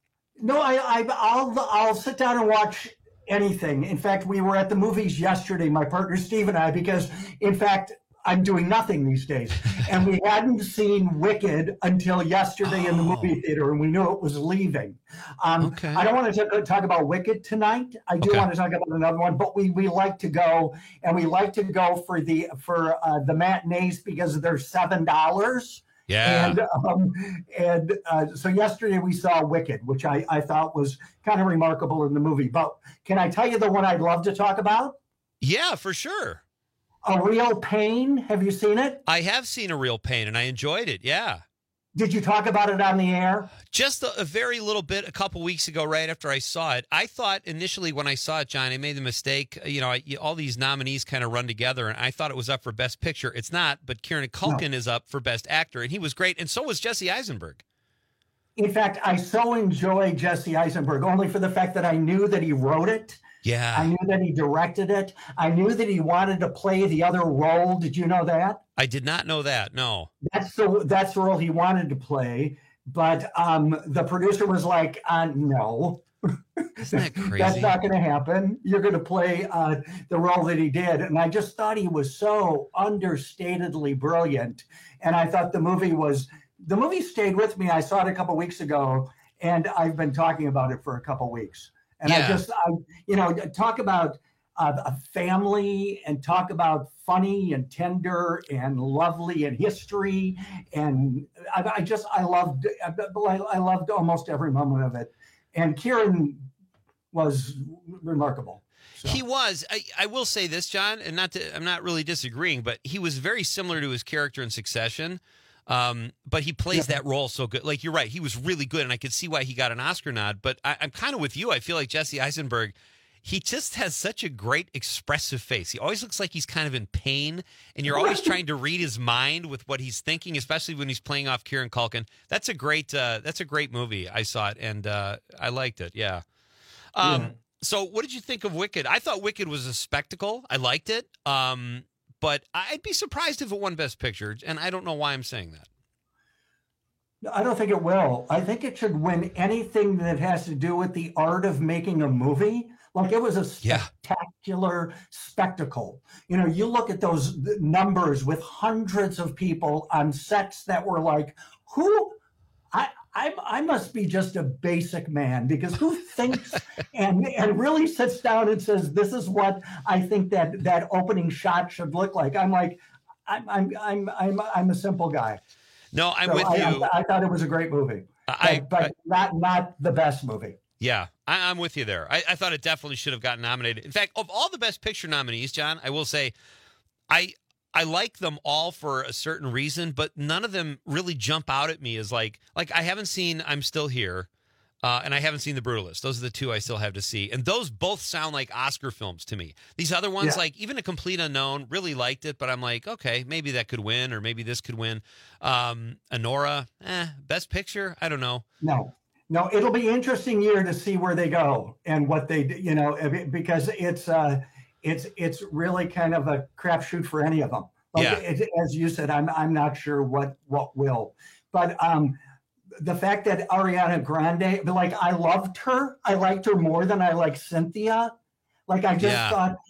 No, I, I, I'll I'll sit down and watch anything. In fact, we were at the movies yesterday, my partner Steve and I, because, in fact, I'm doing nothing these days. And we hadn't seen Wicked until yesterday oh. in the movie theater, and we knew it was leaving. Um, okay. I don't want to t- talk about Wicked tonight. I do okay. want to talk about another one, but we, we like to go, and we like to go for the for uh, the matinees because they're seven dollars. Yeah. And um, and uh, so yesterday we saw Wicked, which I, I thought was kind of remarkable in the movie. But can I tell you the one I'd love to talk about? Yeah, for sure. A Real Pain. Have you seen it? I have seen A Real Pain, and I enjoyed it. Yeah. Did you talk about it on the air? Just a, a very little bit a couple weeks ago, right after I saw it. I thought initially when I saw it, John, I made the mistake. You know, I, all these nominees kind of run together, and I thought it was up for Best Picture. It's not, but Kieran Culkin no. is up for Best Actor, and he was great, and so was Jesse Eisenberg. In fact, I so enjoy Jesse Eisenberg, only for the fact that I knew that he wrote it. Yeah. I knew that he directed it. I knew that he wanted to play the other role. Did you know that? I did not know that, no. That's the that's the role he wanted to play. But um, the producer was like, uh, no. Isn't that crazy? That's not going to happen. You're going to play uh, the role that he did. And I just thought he was so understatedly brilliant. And I thought the movie was, the movie stayed with me. I saw it a couple weeks ago, and I've been talking about it for a couple weeks. And yeah. I just, I, you know, talk about uh, a family and talk about funny and tender and lovely and history. And I, I just, I loved, I loved almost every moment of it. And Kieran was remarkable. So. He was. I, I will say this, John, and not to, I'm not really disagreeing, but he was very similar to his character in Succession. Um, but he plays yeah. that role so good. Like, you're right. He was really good, and I could see why he got an Oscar nod. But I, I'm kind of with you. I feel like Jesse Eisenberg, he just has such a great expressive face. He always looks like he's kind of in pain, and you're always trying to read his mind with what he's thinking, especially when he's playing off Kieran Culkin. That's a great uh, that's a great movie. I saw it, and uh, I liked it. Yeah. Um, yeah. So what did you think of Wicked? I thought Wicked was a spectacle. I liked it. Um, but I'd be surprised if it won Best Picture, and I don't know why I'm saying that. I don't think it will. I think it should win anything that has to do with the art of making a movie. Like, it was a spectacular yeah. spectacle. You know, you look at those numbers with hundreds of people on sets that were like, who? I I, I must be just a basic man, because who thinks and and really sits down and says, this is what I think that that opening shot should look like. I'm like, I'm I'm I'm I'm I'm a simple guy. No, I'm so with I, you. I, I thought it was a great movie. I, but, but I, not not the best movie. Yeah, I, I'm with you there. I, I thought it definitely should have gotten nominated. In fact, of all the Best Picture nominees, John, I will say, I I like them all for a certain reason, but none of them really jump out at me as like like I haven't seen I'm Still Here. Uh, and I haven't seen The Brutalist. Those are the two I still have to see. And those both sound like Oscar films to me. These other ones, Yeah. like even A Complete Unknown, really liked it, but I'm like, okay, maybe that could win, or maybe this could win. Um, Anora, eh, Best Picture? I don't know. No, no, it'll be interesting year to see where they go and what they, you know, because it's uh, it's it's really kind of a crapshoot for any of them. Like, Yeah. it, as you said, I'm I'm not sure what what will, but um. The fact that Ariana Grande, like I loved her, I liked her more than I like Cynthia. Like I just Yeah. thought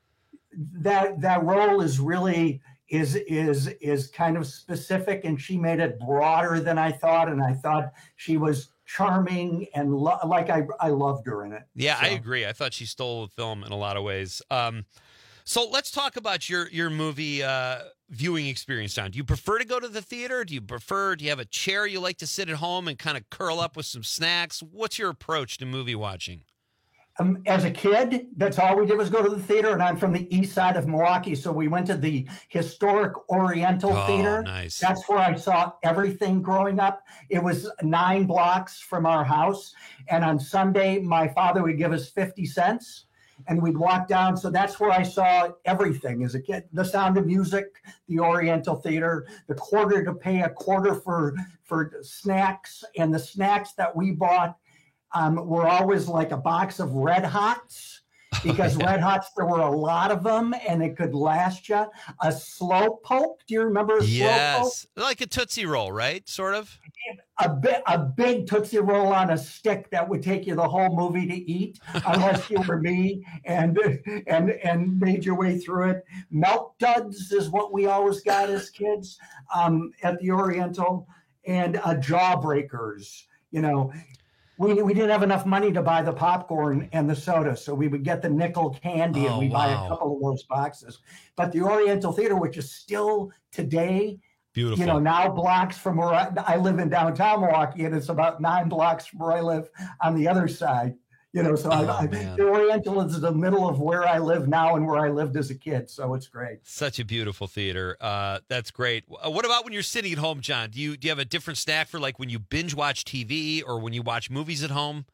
that that role is really is is is kind of specific, and she made it broader than I thought. And I thought she was charming and lo- like I I loved her in it. Yeah, I So. agree. I thought she stole the film in a lot of ways. Um, so let's talk about your your movie uh, viewing experience, John. Do you prefer to go to the theater? Do you prefer, do you have a chair you like to sit at home and kind of curl up with some snacks? What's your approach to movie watching? Um, as a kid, that's all we did was go to the theater, and I'm from the east side of Milwaukee, so we went to the historic Oriental Oh, Theater. nice. That's where I saw everything growing up. It was nine blocks from our house, and on Sunday, my father would give us fifty cents, and we'd walk down. So that's where I saw everything as a kid. The Sound of Music, the Oriental Theater, the quarter to pay a quarter for for snacks, and the snacks that we bought um, were always like a box of Red Hots, because Red Hots, there were a lot of them, and it could last you. A Slow Poke, do you remember a Slow Poke? Yes, like a Tootsie Roll, right? Sort of. A bit, a big Tootsie Roll on a stick that would take you the whole movie to eat, unless you were me and and and made your way through it. Milk Duds is what we always got as kids um, at the Oriental, and uh, Jawbreakers. You know, we we didn't have enough money to buy the popcorn and the soda, so we would get the nickel candy, Oh, and we buy wow. a couple of those boxes. But the Oriental Theater, which is still today. Beautiful. You know, now blocks from where I, I live in downtown Milwaukee, and it's about nine blocks from where I live on the other side. You know, so Oh, I, I, man. the Oriental is the middle of where I live now and where I lived as a kid. So it's great. Such a beautiful theater. Uh, that's great. Uh, What about when you're sitting at home, John? Do you do you have a different snack for like when you binge watch T V or when you watch movies at home?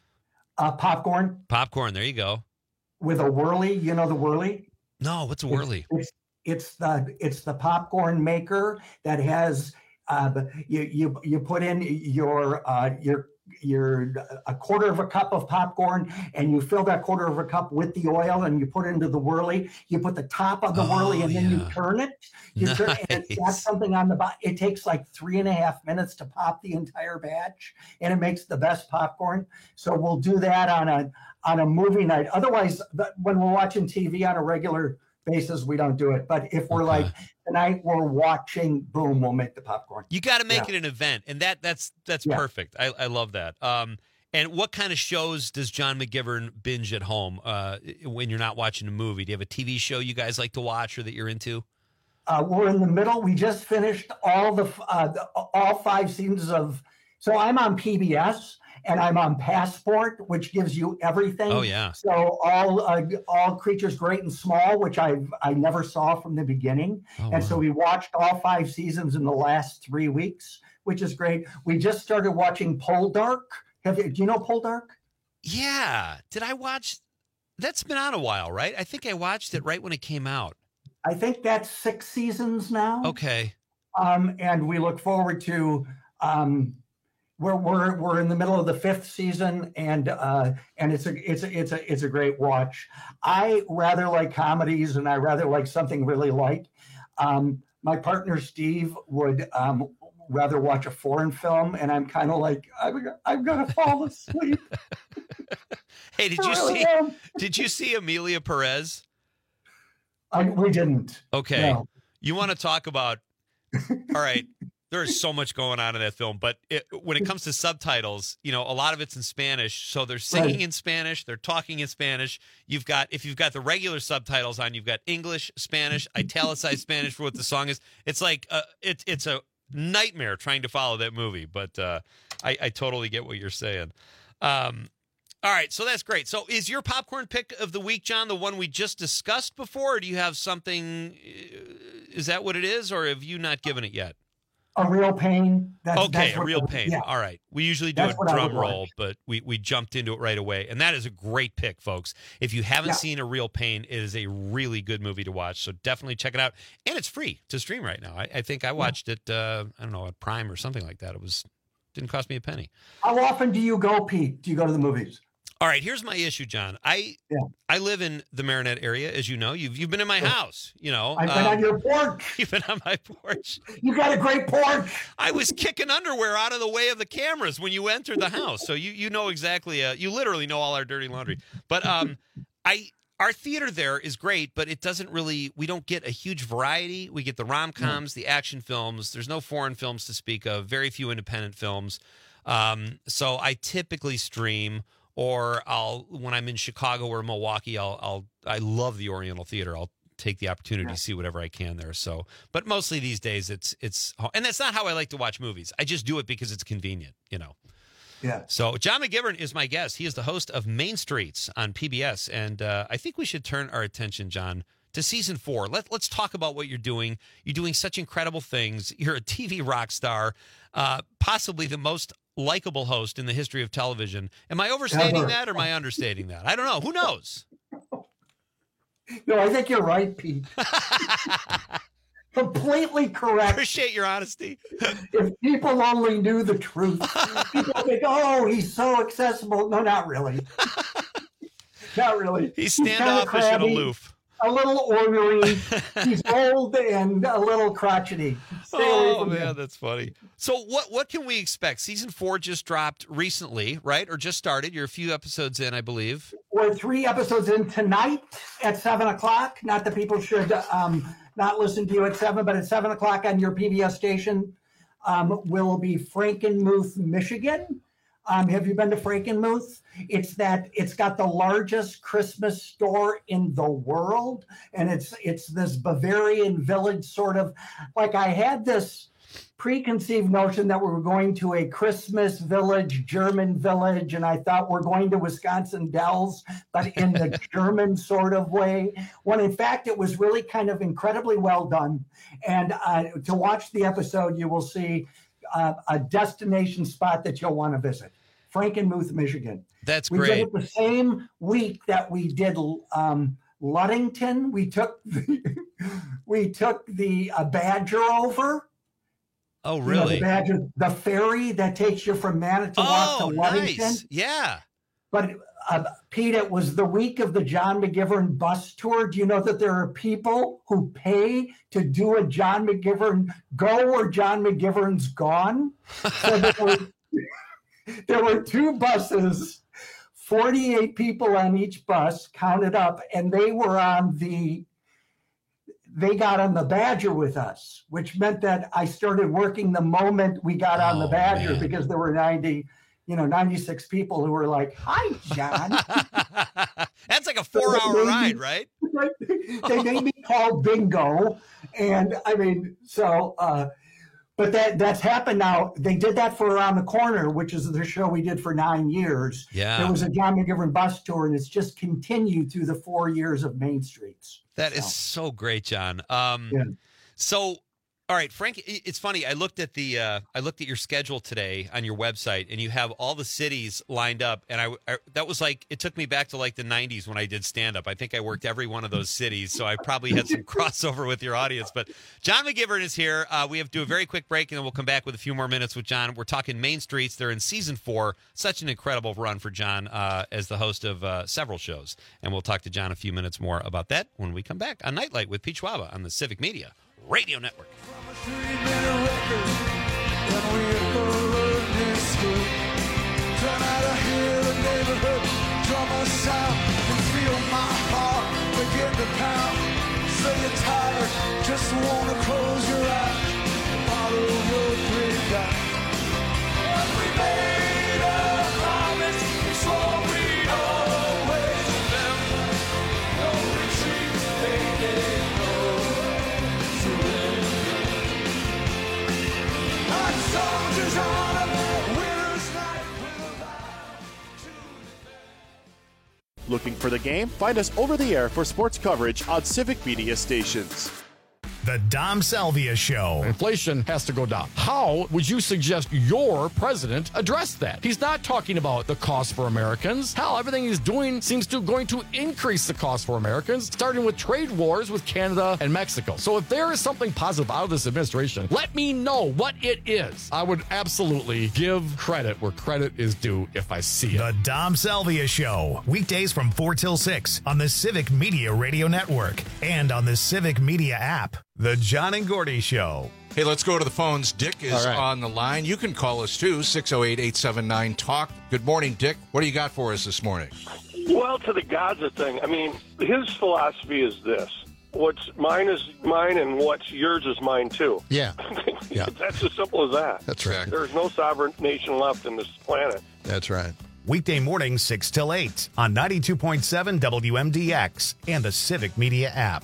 Uh, popcorn Popcorn. There you go. with a whirly. You know the whirly? No, what's a whirly? It's it's the it's the popcorn maker that has uh, you you you put in your uh, your your a quarter of a cup of popcorn, and you fill that quarter of a cup with the oil, and you put it into the whirly. You put the top of the Oh, whirly, and then you yeah. turn it. You turn, and it's got Nice. something on the bottom. It takes like three and a half minutes to pop the entire batch, and it makes the best popcorn. So we'll do that on a on a movie night. Otherwise, the- when we're watching T V on a regular basis, we don't do it. But if we're Okay. like tonight, we're watching, boom, we'll make the popcorn. You got to make Yeah. it an event, and that that's that's Yeah. perfect. I, I love that. Um, and what kind of shows does John McGivern binge at home uh, when you're not watching a movie? Do you have a T V show you guys like to watch or that you're into? Uh, we're in the middle. We just finished all the uh, the- all five seasons of. So I'm on P B S and I'm on Passport, which gives you everything. Oh, yeah. So all uh, all Creatures Great and Small, which I I never saw from the beginning, Oh, and so wow. we watched all five seasons in the last three weeks, which is great. We just started watching Poldark. Have you? Do you know Poldark? Yeah. Did I watch? That's been on a while, right? I think I watched it right when it came out. I think that's six seasons now. Okay. Um, and we look forward to. Um, we're we're we're in the middle of the fifth season, and uh, and it's a it's a, it's a it's a great watch. I rather like comedies, and I rather like something really light. Um, my partner Steve would um, rather watch a foreign film, and I'm kind of like I'm I'm gonna fall asleep. Hey, did I you really see? am. Did you see Amelia Perez? I, we didn't. Okay. No. You want to talk about? All right. There is so much going on in that film, but it, when it comes to subtitles, you know, a lot of it's in Spanish. So they're singing Right. in Spanish, they're talking in Spanish. You've got, if you've got the regular subtitles on, you've got English, Spanish, italicized Spanish for what the song is. It's like, uh, it's it's a nightmare trying to follow that movie. But uh, I, I totally get what you're saying. Um, all right, so that's great. So is your popcorn pick of the week, John, the one we just discussed before, or do you have something? Is that what it is, or have you not given it yet? A Real Pain. That's, okay, that's A Real Pain. Yeah. All right. We usually do That's a what I drum would roll, watch. but we, we jumped into it right away. And that is a great pick, folks. If you haven't Yeah. seen A Real Pain, it is a really good movie to watch. So definitely check it out. And it's free to stream right now. I, I think I watched it, uh, I don't know, at Prime or something like that. It was didn't cost me a penny. How often do you go, Pete? Do you go to the movies? All right, here's my issue, John. I Yeah. I live in the Marinette area, as you know. You've you've been in my house, you know. I've been um, on your porch. You've been on my porch. You got a great porch. I was kicking underwear out of the way of the cameras when you entered the house, so you you know exactly. Uh, you literally know all our dirty laundry. But um, I our theater there is great, but it doesn't really. We don't get a huge variety. We get the rom-coms, the action films. There's no foreign films to speak of. Very few independent films. Um, so I typically stream, or I'll when I'm in Chicago or Milwaukee, I'll I'll I love the Oriental Theater. I'll take the opportunity Yeah. to see whatever I can there. So, but mostly these days, it's it's and that's not how I like to watch movies. I just do it because it's convenient, you know. Yeah. So John McGivern is my guest. He is the host of Main Streets on P B S, and uh, I think we should turn our attention, John, to season four. Let, let's talk about what you're doing. You're doing such incredible things. You're a T V rock star, uh, possibly the most likable host in the history of television. Am I overstating Ever. that or am I understating that? I don't know. Who knows? No, I think you're right, Pete. Completely correct. Appreciate your honesty. If people only knew the truth, people think, "Oh, he's so accessible." No, not really. Not really. He's kinda standoffish and crabby, aloof. A little ornery. He's old and a little crotchety. Stay away Oh from man, him. that's funny. So what what can we expect? Season four just dropped recently, right? Or just started. You're a few episodes in, I believe. We're three episodes in tonight at seven o'clock. Not that people should um, not listen to you at seven, but at seven o'clock on your P B S station um, will be Frankenmuth, Michigan. Um, have you been to Frankenmuth? It's that it's got the largest Christmas store in the world, and it's it's this Bavarian village sort of like I had this preconceived notion that we were going to a Christmas village, German village, and I thought we're going to Wisconsin Dells, but in the German sort of way, when in fact it was really kind of incredibly well done. And uh, to watch the episode, you will see uh, a destination spot that you'll want to visit. Frankenmuth, Michigan. That's we great. did it the same week that we did um, Ludington. We took the, we took the uh, Badger over. Oh, You know, really? the Badger, the ferry that takes you from Manitowoc Oh, to Ludington. nice. Yeah. But uh, Pete, it was the week of the John McGivern bus tour. Do you know that there are people who pay to do a John McGivern go where John McGivern's gone? So there were, there were two buses, forty-eight people on each bus, counted up, and they were on the they got on the Badger with us, which meant that I started working the moment we got on the Oh, Badger man. because there were ninety, you know, ninety-six people who were like, "Hi, John." That's like a four-hour Maybe- ride, right? They made me call bingo, and I mean, so. uh But that that's happened now. They did that for Around the Corner, which is the show we did for nine years. Yeah. There was a John McGivern bus tour, and it's just continued through the four years of Main Streets. That is so great, John. Um, Yeah. So, all right, Frank. i- It's funny. I looked at the uh, I looked at your schedule today on your website, and you have all the cities lined up. And I, I that was like it took me back to like the nineties when I did stand up. I think I worked every one of those cities, so I probably had some crossover with your audience. But John McGivern is here. Uh, we have to do a very quick break, and then we'll come back with a few more minutes with John. We're talking Main Streets. They're in season four. Such an incredible run for John uh, as the host of uh, several shows. And we'll talk to John a few minutes more about that when we come back on Nightlight with Pete Schwaba on the Civic Media Radio Network. Just wanna close your eyes, follow your dream down. We made a promise, we swore we'd always remember. No retreat, baby, no surrender. Like soldiers on a winter Looking for the game? Find us over the air for sports coverage on Civic Media stations. The Dom Salvia Show. Inflation has to go down. How would you suggest your president address that? He's not talking about the cost for Americans. Hell, everything he's doing seems to going to increase the cost for Americans, starting with trade wars with Canada and Mexico. So if there is something positive out of this administration, let me know what it is. I would absolutely give credit where credit is due if I see it. The Dom Salvia Show. Weekdays from four till six on the Civic Media Radio Network and on the Civic Media app. The John and Gordy Show. Hey, let's go to the phones. Dick is All right. on the line. You can call us too, six oh eight, eight seven nine, talk. Good morning, Dick. What do you got for us this morning? Well, to the Gaza thing, I mean, his philosophy is this. What's mine is mine and what's yours is mine too. Yeah. yeah. That's as simple as that. That's right. There's no sovereign nation left in this planet. That's right. Weekday mornings, six till eight on ninety-two point seven W M D X and the Civic Media app.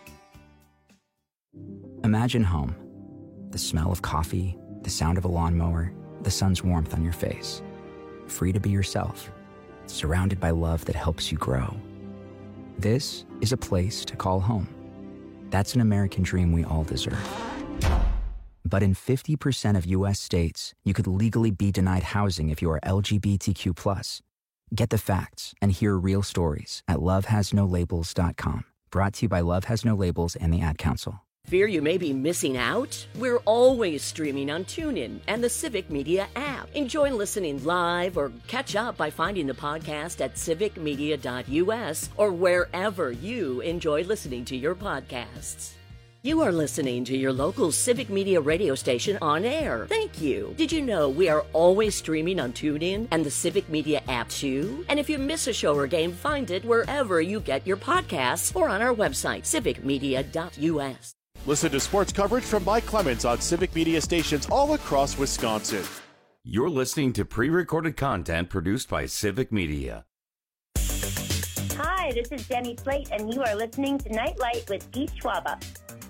Imagine home. The smell of coffee, the sound of a lawnmower, the sun's warmth on your face. Free to be yourself, surrounded by love that helps you grow. This is a place to call home. That's an American dream we all deserve. But in fifty percent of U S states, you could legally be denied housing if you are L G B T Q plus. Get the facts and hear real stories at love has no labels dot com. Brought to you by Love Has No Labels and the Ad Council. Fear you may be missing out? We're always streaming on TuneIn and the Civic Media app. Enjoy listening live or catch up by finding the podcast at civic media dot U S or wherever you enjoy listening to your podcasts. You are listening to your local Civic Media radio station on air. Thank you. Did you know we are always streaming on TuneIn and the Civic Media app too? And if you miss a show or game, find it wherever you get your podcasts or on our website, civic media dot U S. Listen to sports coverage from Mike Clemens on Civic Media stations all across Wisconsin. You're listening to pre-recorded content produced by Civic Media. Hi, this is Jenny Slate, and you are listening to Nightlight with Keith Schwaba.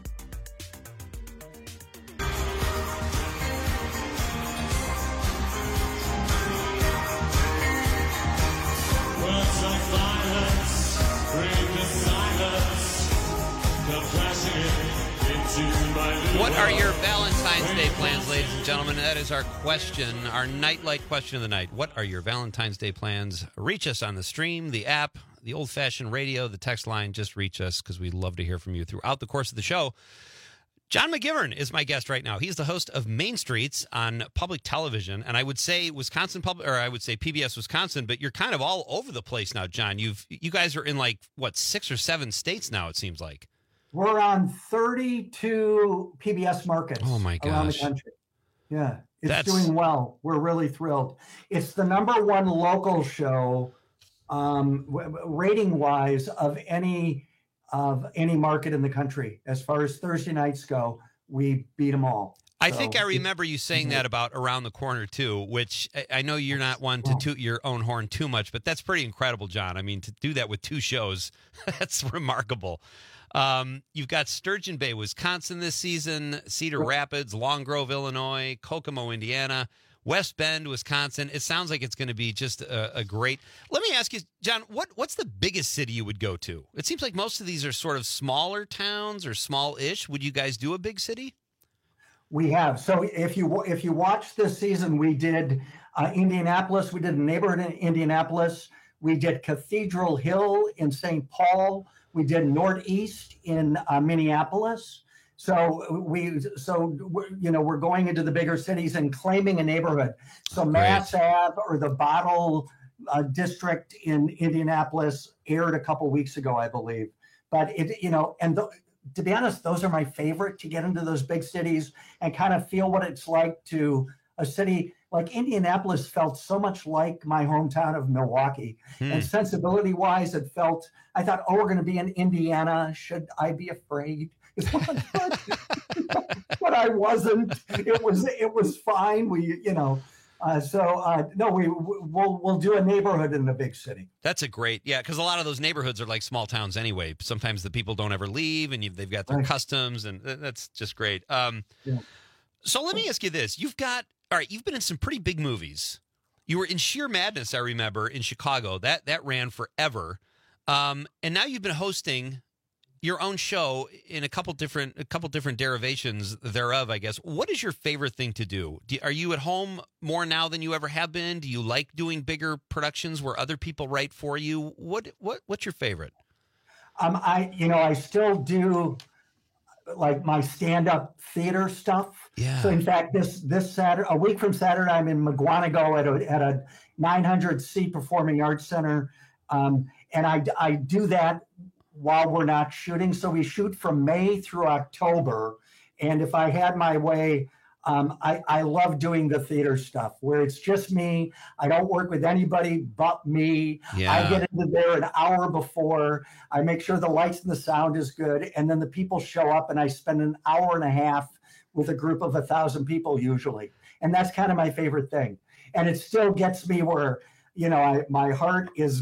Words like violence, break the silence, the flashing into my What are your Valentine's Day plans, ladies and gentlemen? That is our question, our nightlight question of the night. What are your Valentine's Day plans? Reach us on the stream, the app, the old-fashioned radio, the text line. Just reach us because we'd love to hear from you throughout the course of the show. John McGivern is my guest right now. He's the host of Main Streets on public television, and I would say Wisconsin public, or I would say P B S Wisconsin, but you're kind of all over the place now, John. You've you guys are in like what six or seven states now. It seems like we're on thirty-two P B S markets. Oh my gosh. Around the country. Yeah, it's That's... doing well. We're really thrilled. It's the number one local show, um, rating wise, of any. of any market in the country. As far as Thursday nights go, we beat them all. I so, think I remember you saying that about Around the Corner, too, which I know you're not one to toot your own horn too much, but that's pretty incredible, John. I mean, to do that with two shows, that's remarkable. Um, you've got Sturgeon Bay, Wisconsin this season, Cedar Rapids, Long Grove, Illinois, Kokomo, Indiana, West Bend, Wisconsin. It sounds like it's going to be just a, a great. Let me ask you, John, what what's the biggest city you would go to? It seems like most of these are sort of smaller towns or small-ish. Would you guys do a big city? We have. So if you if you watch this season, we did uh, Indianapolis. We did a neighborhood in Indianapolis. We did Cathedral Hill in Saint Paul. We did Northeast in uh, Minneapolis. So we, so we're, you know, we're going into the bigger cities and claiming a neighborhood. So Great. Mass Ave or the Bottle uh, District in Indianapolis aired a couple weeks ago, I believe. But it, you know, and the, to be honest, those are my favorite, to get into those big cities and kind of feel what it's like to a city like Indianapolis. Felt so much like my hometown of Milwaukee, Hmm. and sensibility wise, it felt. I thought, oh, we're going to be in Indiana. Should I be afraid? But I wasn't. It was it was fine. We, you know, uh, so uh, no, we we'll we'll do a neighborhood in the big city. That's a great, yeah, because a lot of those neighborhoods are like small towns anyway. Sometimes the people don't ever leave, and you've, they've got their Right. customs, and th- that's just great. Um, Yeah. So let me ask you this: You've got all right. You've been in some pretty big movies. You were in Sheer Madness, I remember, in Chicago. That that ran forever. Um, and now you've been hosting your own show in a couple different a couple different derivations thereof, I guess. What is your favorite thing to do? do? Are you at home more now than you ever have been? Do you like doing bigger productions where other people write for you? What what what's your favorite? Um, I you know I still do like my stand-up theater stuff. Yeah. So in fact, this this Saturday, a week from Saturday, I'm in McGuanago at a at a nine hundred seat performing arts center, um, and I I do that while we're not shooting. So we shoot from May through October. And if I had my way, um, I, I love doing the theater stuff where it's just me. I don't work with anybody but me. Yeah. I get into there an hour before. I make sure the lights and the sound is good. And then the people show up and I spend an hour and a half with a group of a thousand people usually. And that's kind of my favorite thing. And it still gets me where, you know, I, my heart is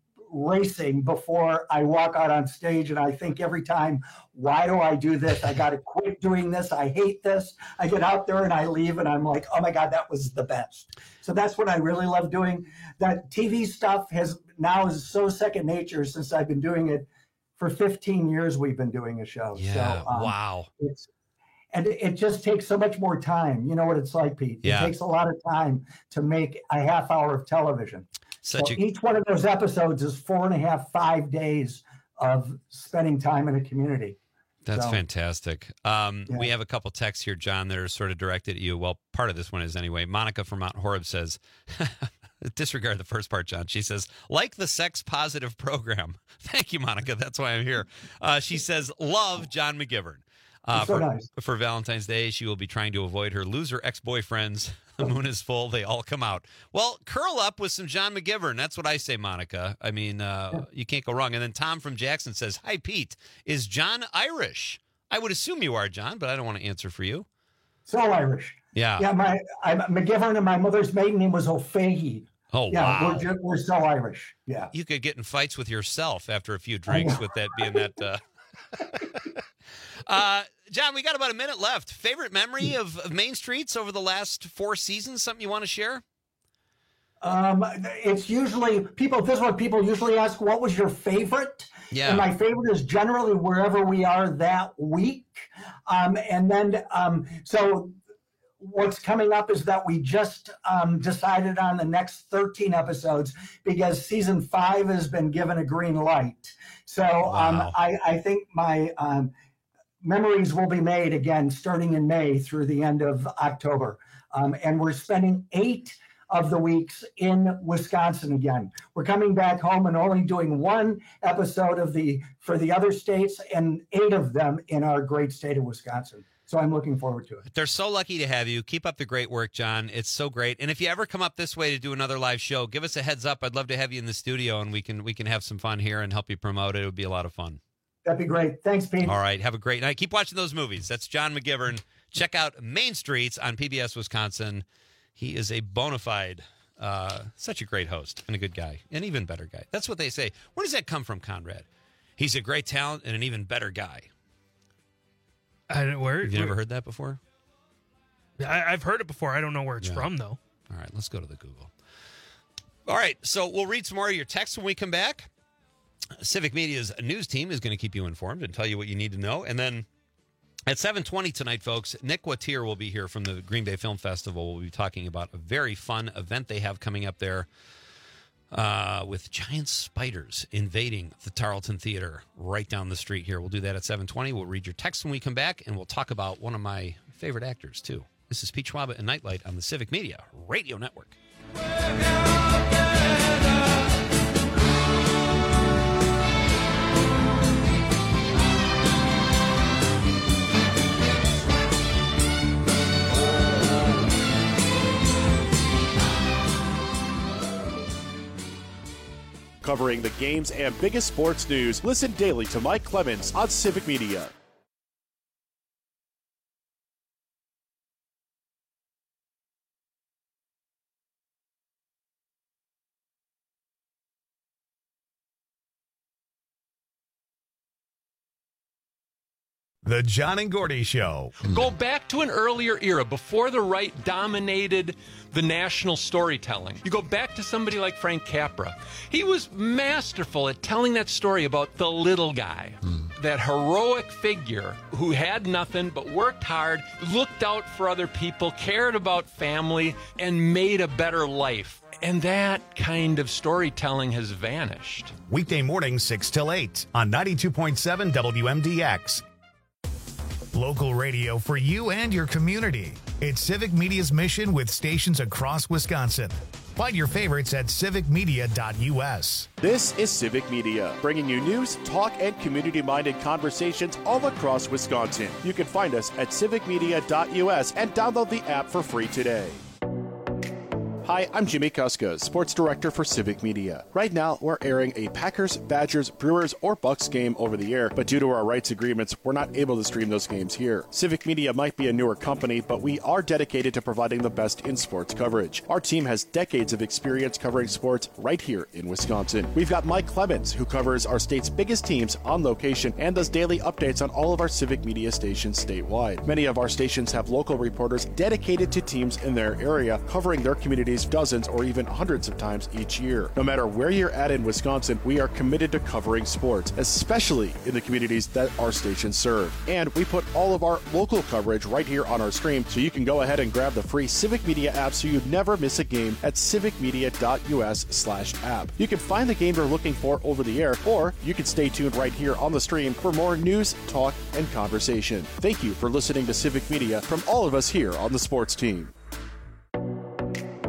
racing before I walk out on stage, and I think every time, why do I do this? I got to quit doing this. I hate this. I get out there and I leave and I'm like, oh my God, that was the best. So that's what I really love doing. That T V stuff has now is so second nature since I've been doing it for fifteen years. We've been doing a show. Yeah. So, um, wow. It's, and it just takes so much more time. You know what it's like, Pete. Yeah. It takes a lot of time to make a half hour of television. Such so a... each one of those episodes is four and a half, five days of spending time in a community. That's so, fantastic. Um, yeah. We have a couple texts here, John, that are sort of directed at you. Well, part of this one is anyway. Monica from Mount Horeb says, disregard the first part, John. She says, like the sex positive program. Thank you, Monica. That's why I'm here. Uh, she says, love John McGivern. Uh, so for, nice. for Valentine's Day, she will be trying to avoid her loser ex-boyfriends. The moon is full. They all come out. Well, curl up with some John McGivern. That's what I say, Monica. I mean, uh, yeah. You can't go wrong. And then Tom from Jackson says, hi, Pete. Is John Irish? I would assume you are, John, but I don't want to answer for you. So Irish. Yeah. Yeah, my I'm McGivern, and my mother's maiden name was O'Fahey. Oh, yeah, wow. We're, just, we're so Irish. Yeah. You could get in fights with yourself after a few drinks with that being that. Uh... uh, John, we got about a minute left. Favorite memory of, of Main Streets over the last four seasons? Something you want to share? Um, it's usually people. This is what people usually ask. What was your favorite? Yeah. And my favorite is generally wherever we are that week. Um, and then um, so what's coming up is that we just um, decided on the next thirteen episodes because season five has been given a green light. So um, Wow. I, I think my um, memories will be made again starting in May through the end of October. Um, and we're spending eight of the weeks in Wisconsin again. We're coming back home and only doing one episode of the for the other states and eight of them in our great state of Wisconsin. So I'm looking forward to it. They're so lucky to have you. Keep up the great work, John. It's so great. And if you ever come up this way to do another live show, give us a heads up. I'd love to have you in the studio and we can we can have some fun here and help you promote it. It would be a lot of fun. That'd be great. Thanks, Pete. All right. Have a great night. Keep watching those movies. That's John McGivern. Check out Main Streets on P B S Wisconsin. He is a bona fide, uh, such a great host and a good guy, an even better guy. That's what they say. Where does that come from, Conrad? He's a great talent and an even better guy. I don't, where, Have you where, never heard that before? I, I've heard it before. I don't know where it's Yeah. from, though. All right, let's go to the Google. All right, so we'll read some more of your texts when we come back. Civic Media's news team is going to keep you informed and tell you what you need to know. And then at seven twenty tonight, folks, Nick Wattier will be here from the Green Bay Film Festival. We'll be talking about a very fun event they have coming up there uh, with giant spiders invading the Tarleton Theater right down the street here. We'll do that at seven twenty. We'll read your text when we come back, and we'll talk about one of my favorite actors, too. This is Pete Schwaba and Nightlight on the Civic Media Radio Network. Covering the games and biggest sports news, listen daily to Mike Clemens on Civic Media. The John and Gordy Show. Go back to an earlier era before the right dominated the national storytelling. You go back to somebody like Frank Capra. He was masterful at telling that story about the little guy, mm. that heroic figure who had nothing but worked hard, looked out for other people, cared about family, and made a better life. And that kind of storytelling has vanished. Weekday mornings, six till eight on ninety-two point seven W M D X. Local radio for you and your community. It's Civic Media's mission with stations across Wisconsin. Find your favorites at civic media dot U S. This is Civic Media, bringing you news, talk, and community-minded conversations all across Wisconsin. You can find us at civic media dot U S and download the app for free today. Hi, I'm Jimmy Kuska, Sports Director for Civic Media. Right now, we're airing a Packers, Badgers, Brewers, or Bucks game over the air, but due to our rights agreements, we're not able to stream those games here. Civic Media might be a newer company, but we are dedicated to providing the best in sports coverage. Our team has decades of experience covering sports right here in Wisconsin. We've got Mike Clemens, who covers our state's biggest teams on location and does daily updates on all of our Civic Media stations statewide. Many of our stations have local reporters dedicated to teams in their area, covering their communities dozens or even hundreds of times each year. No matter where you're at in Wisconsin, we are committed to covering sports, especially in the communities that our stations serve. And we put all of our local coverage right here on our stream, so you can go ahead and grab the free Civic Media app so you never miss a game at civic media dot U S slash app. You can find the game you're looking for over the air, or you can stay tuned right here on the stream for more news, talk, and conversation. Thank you for listening to Civic Media from all of us here on the sports team.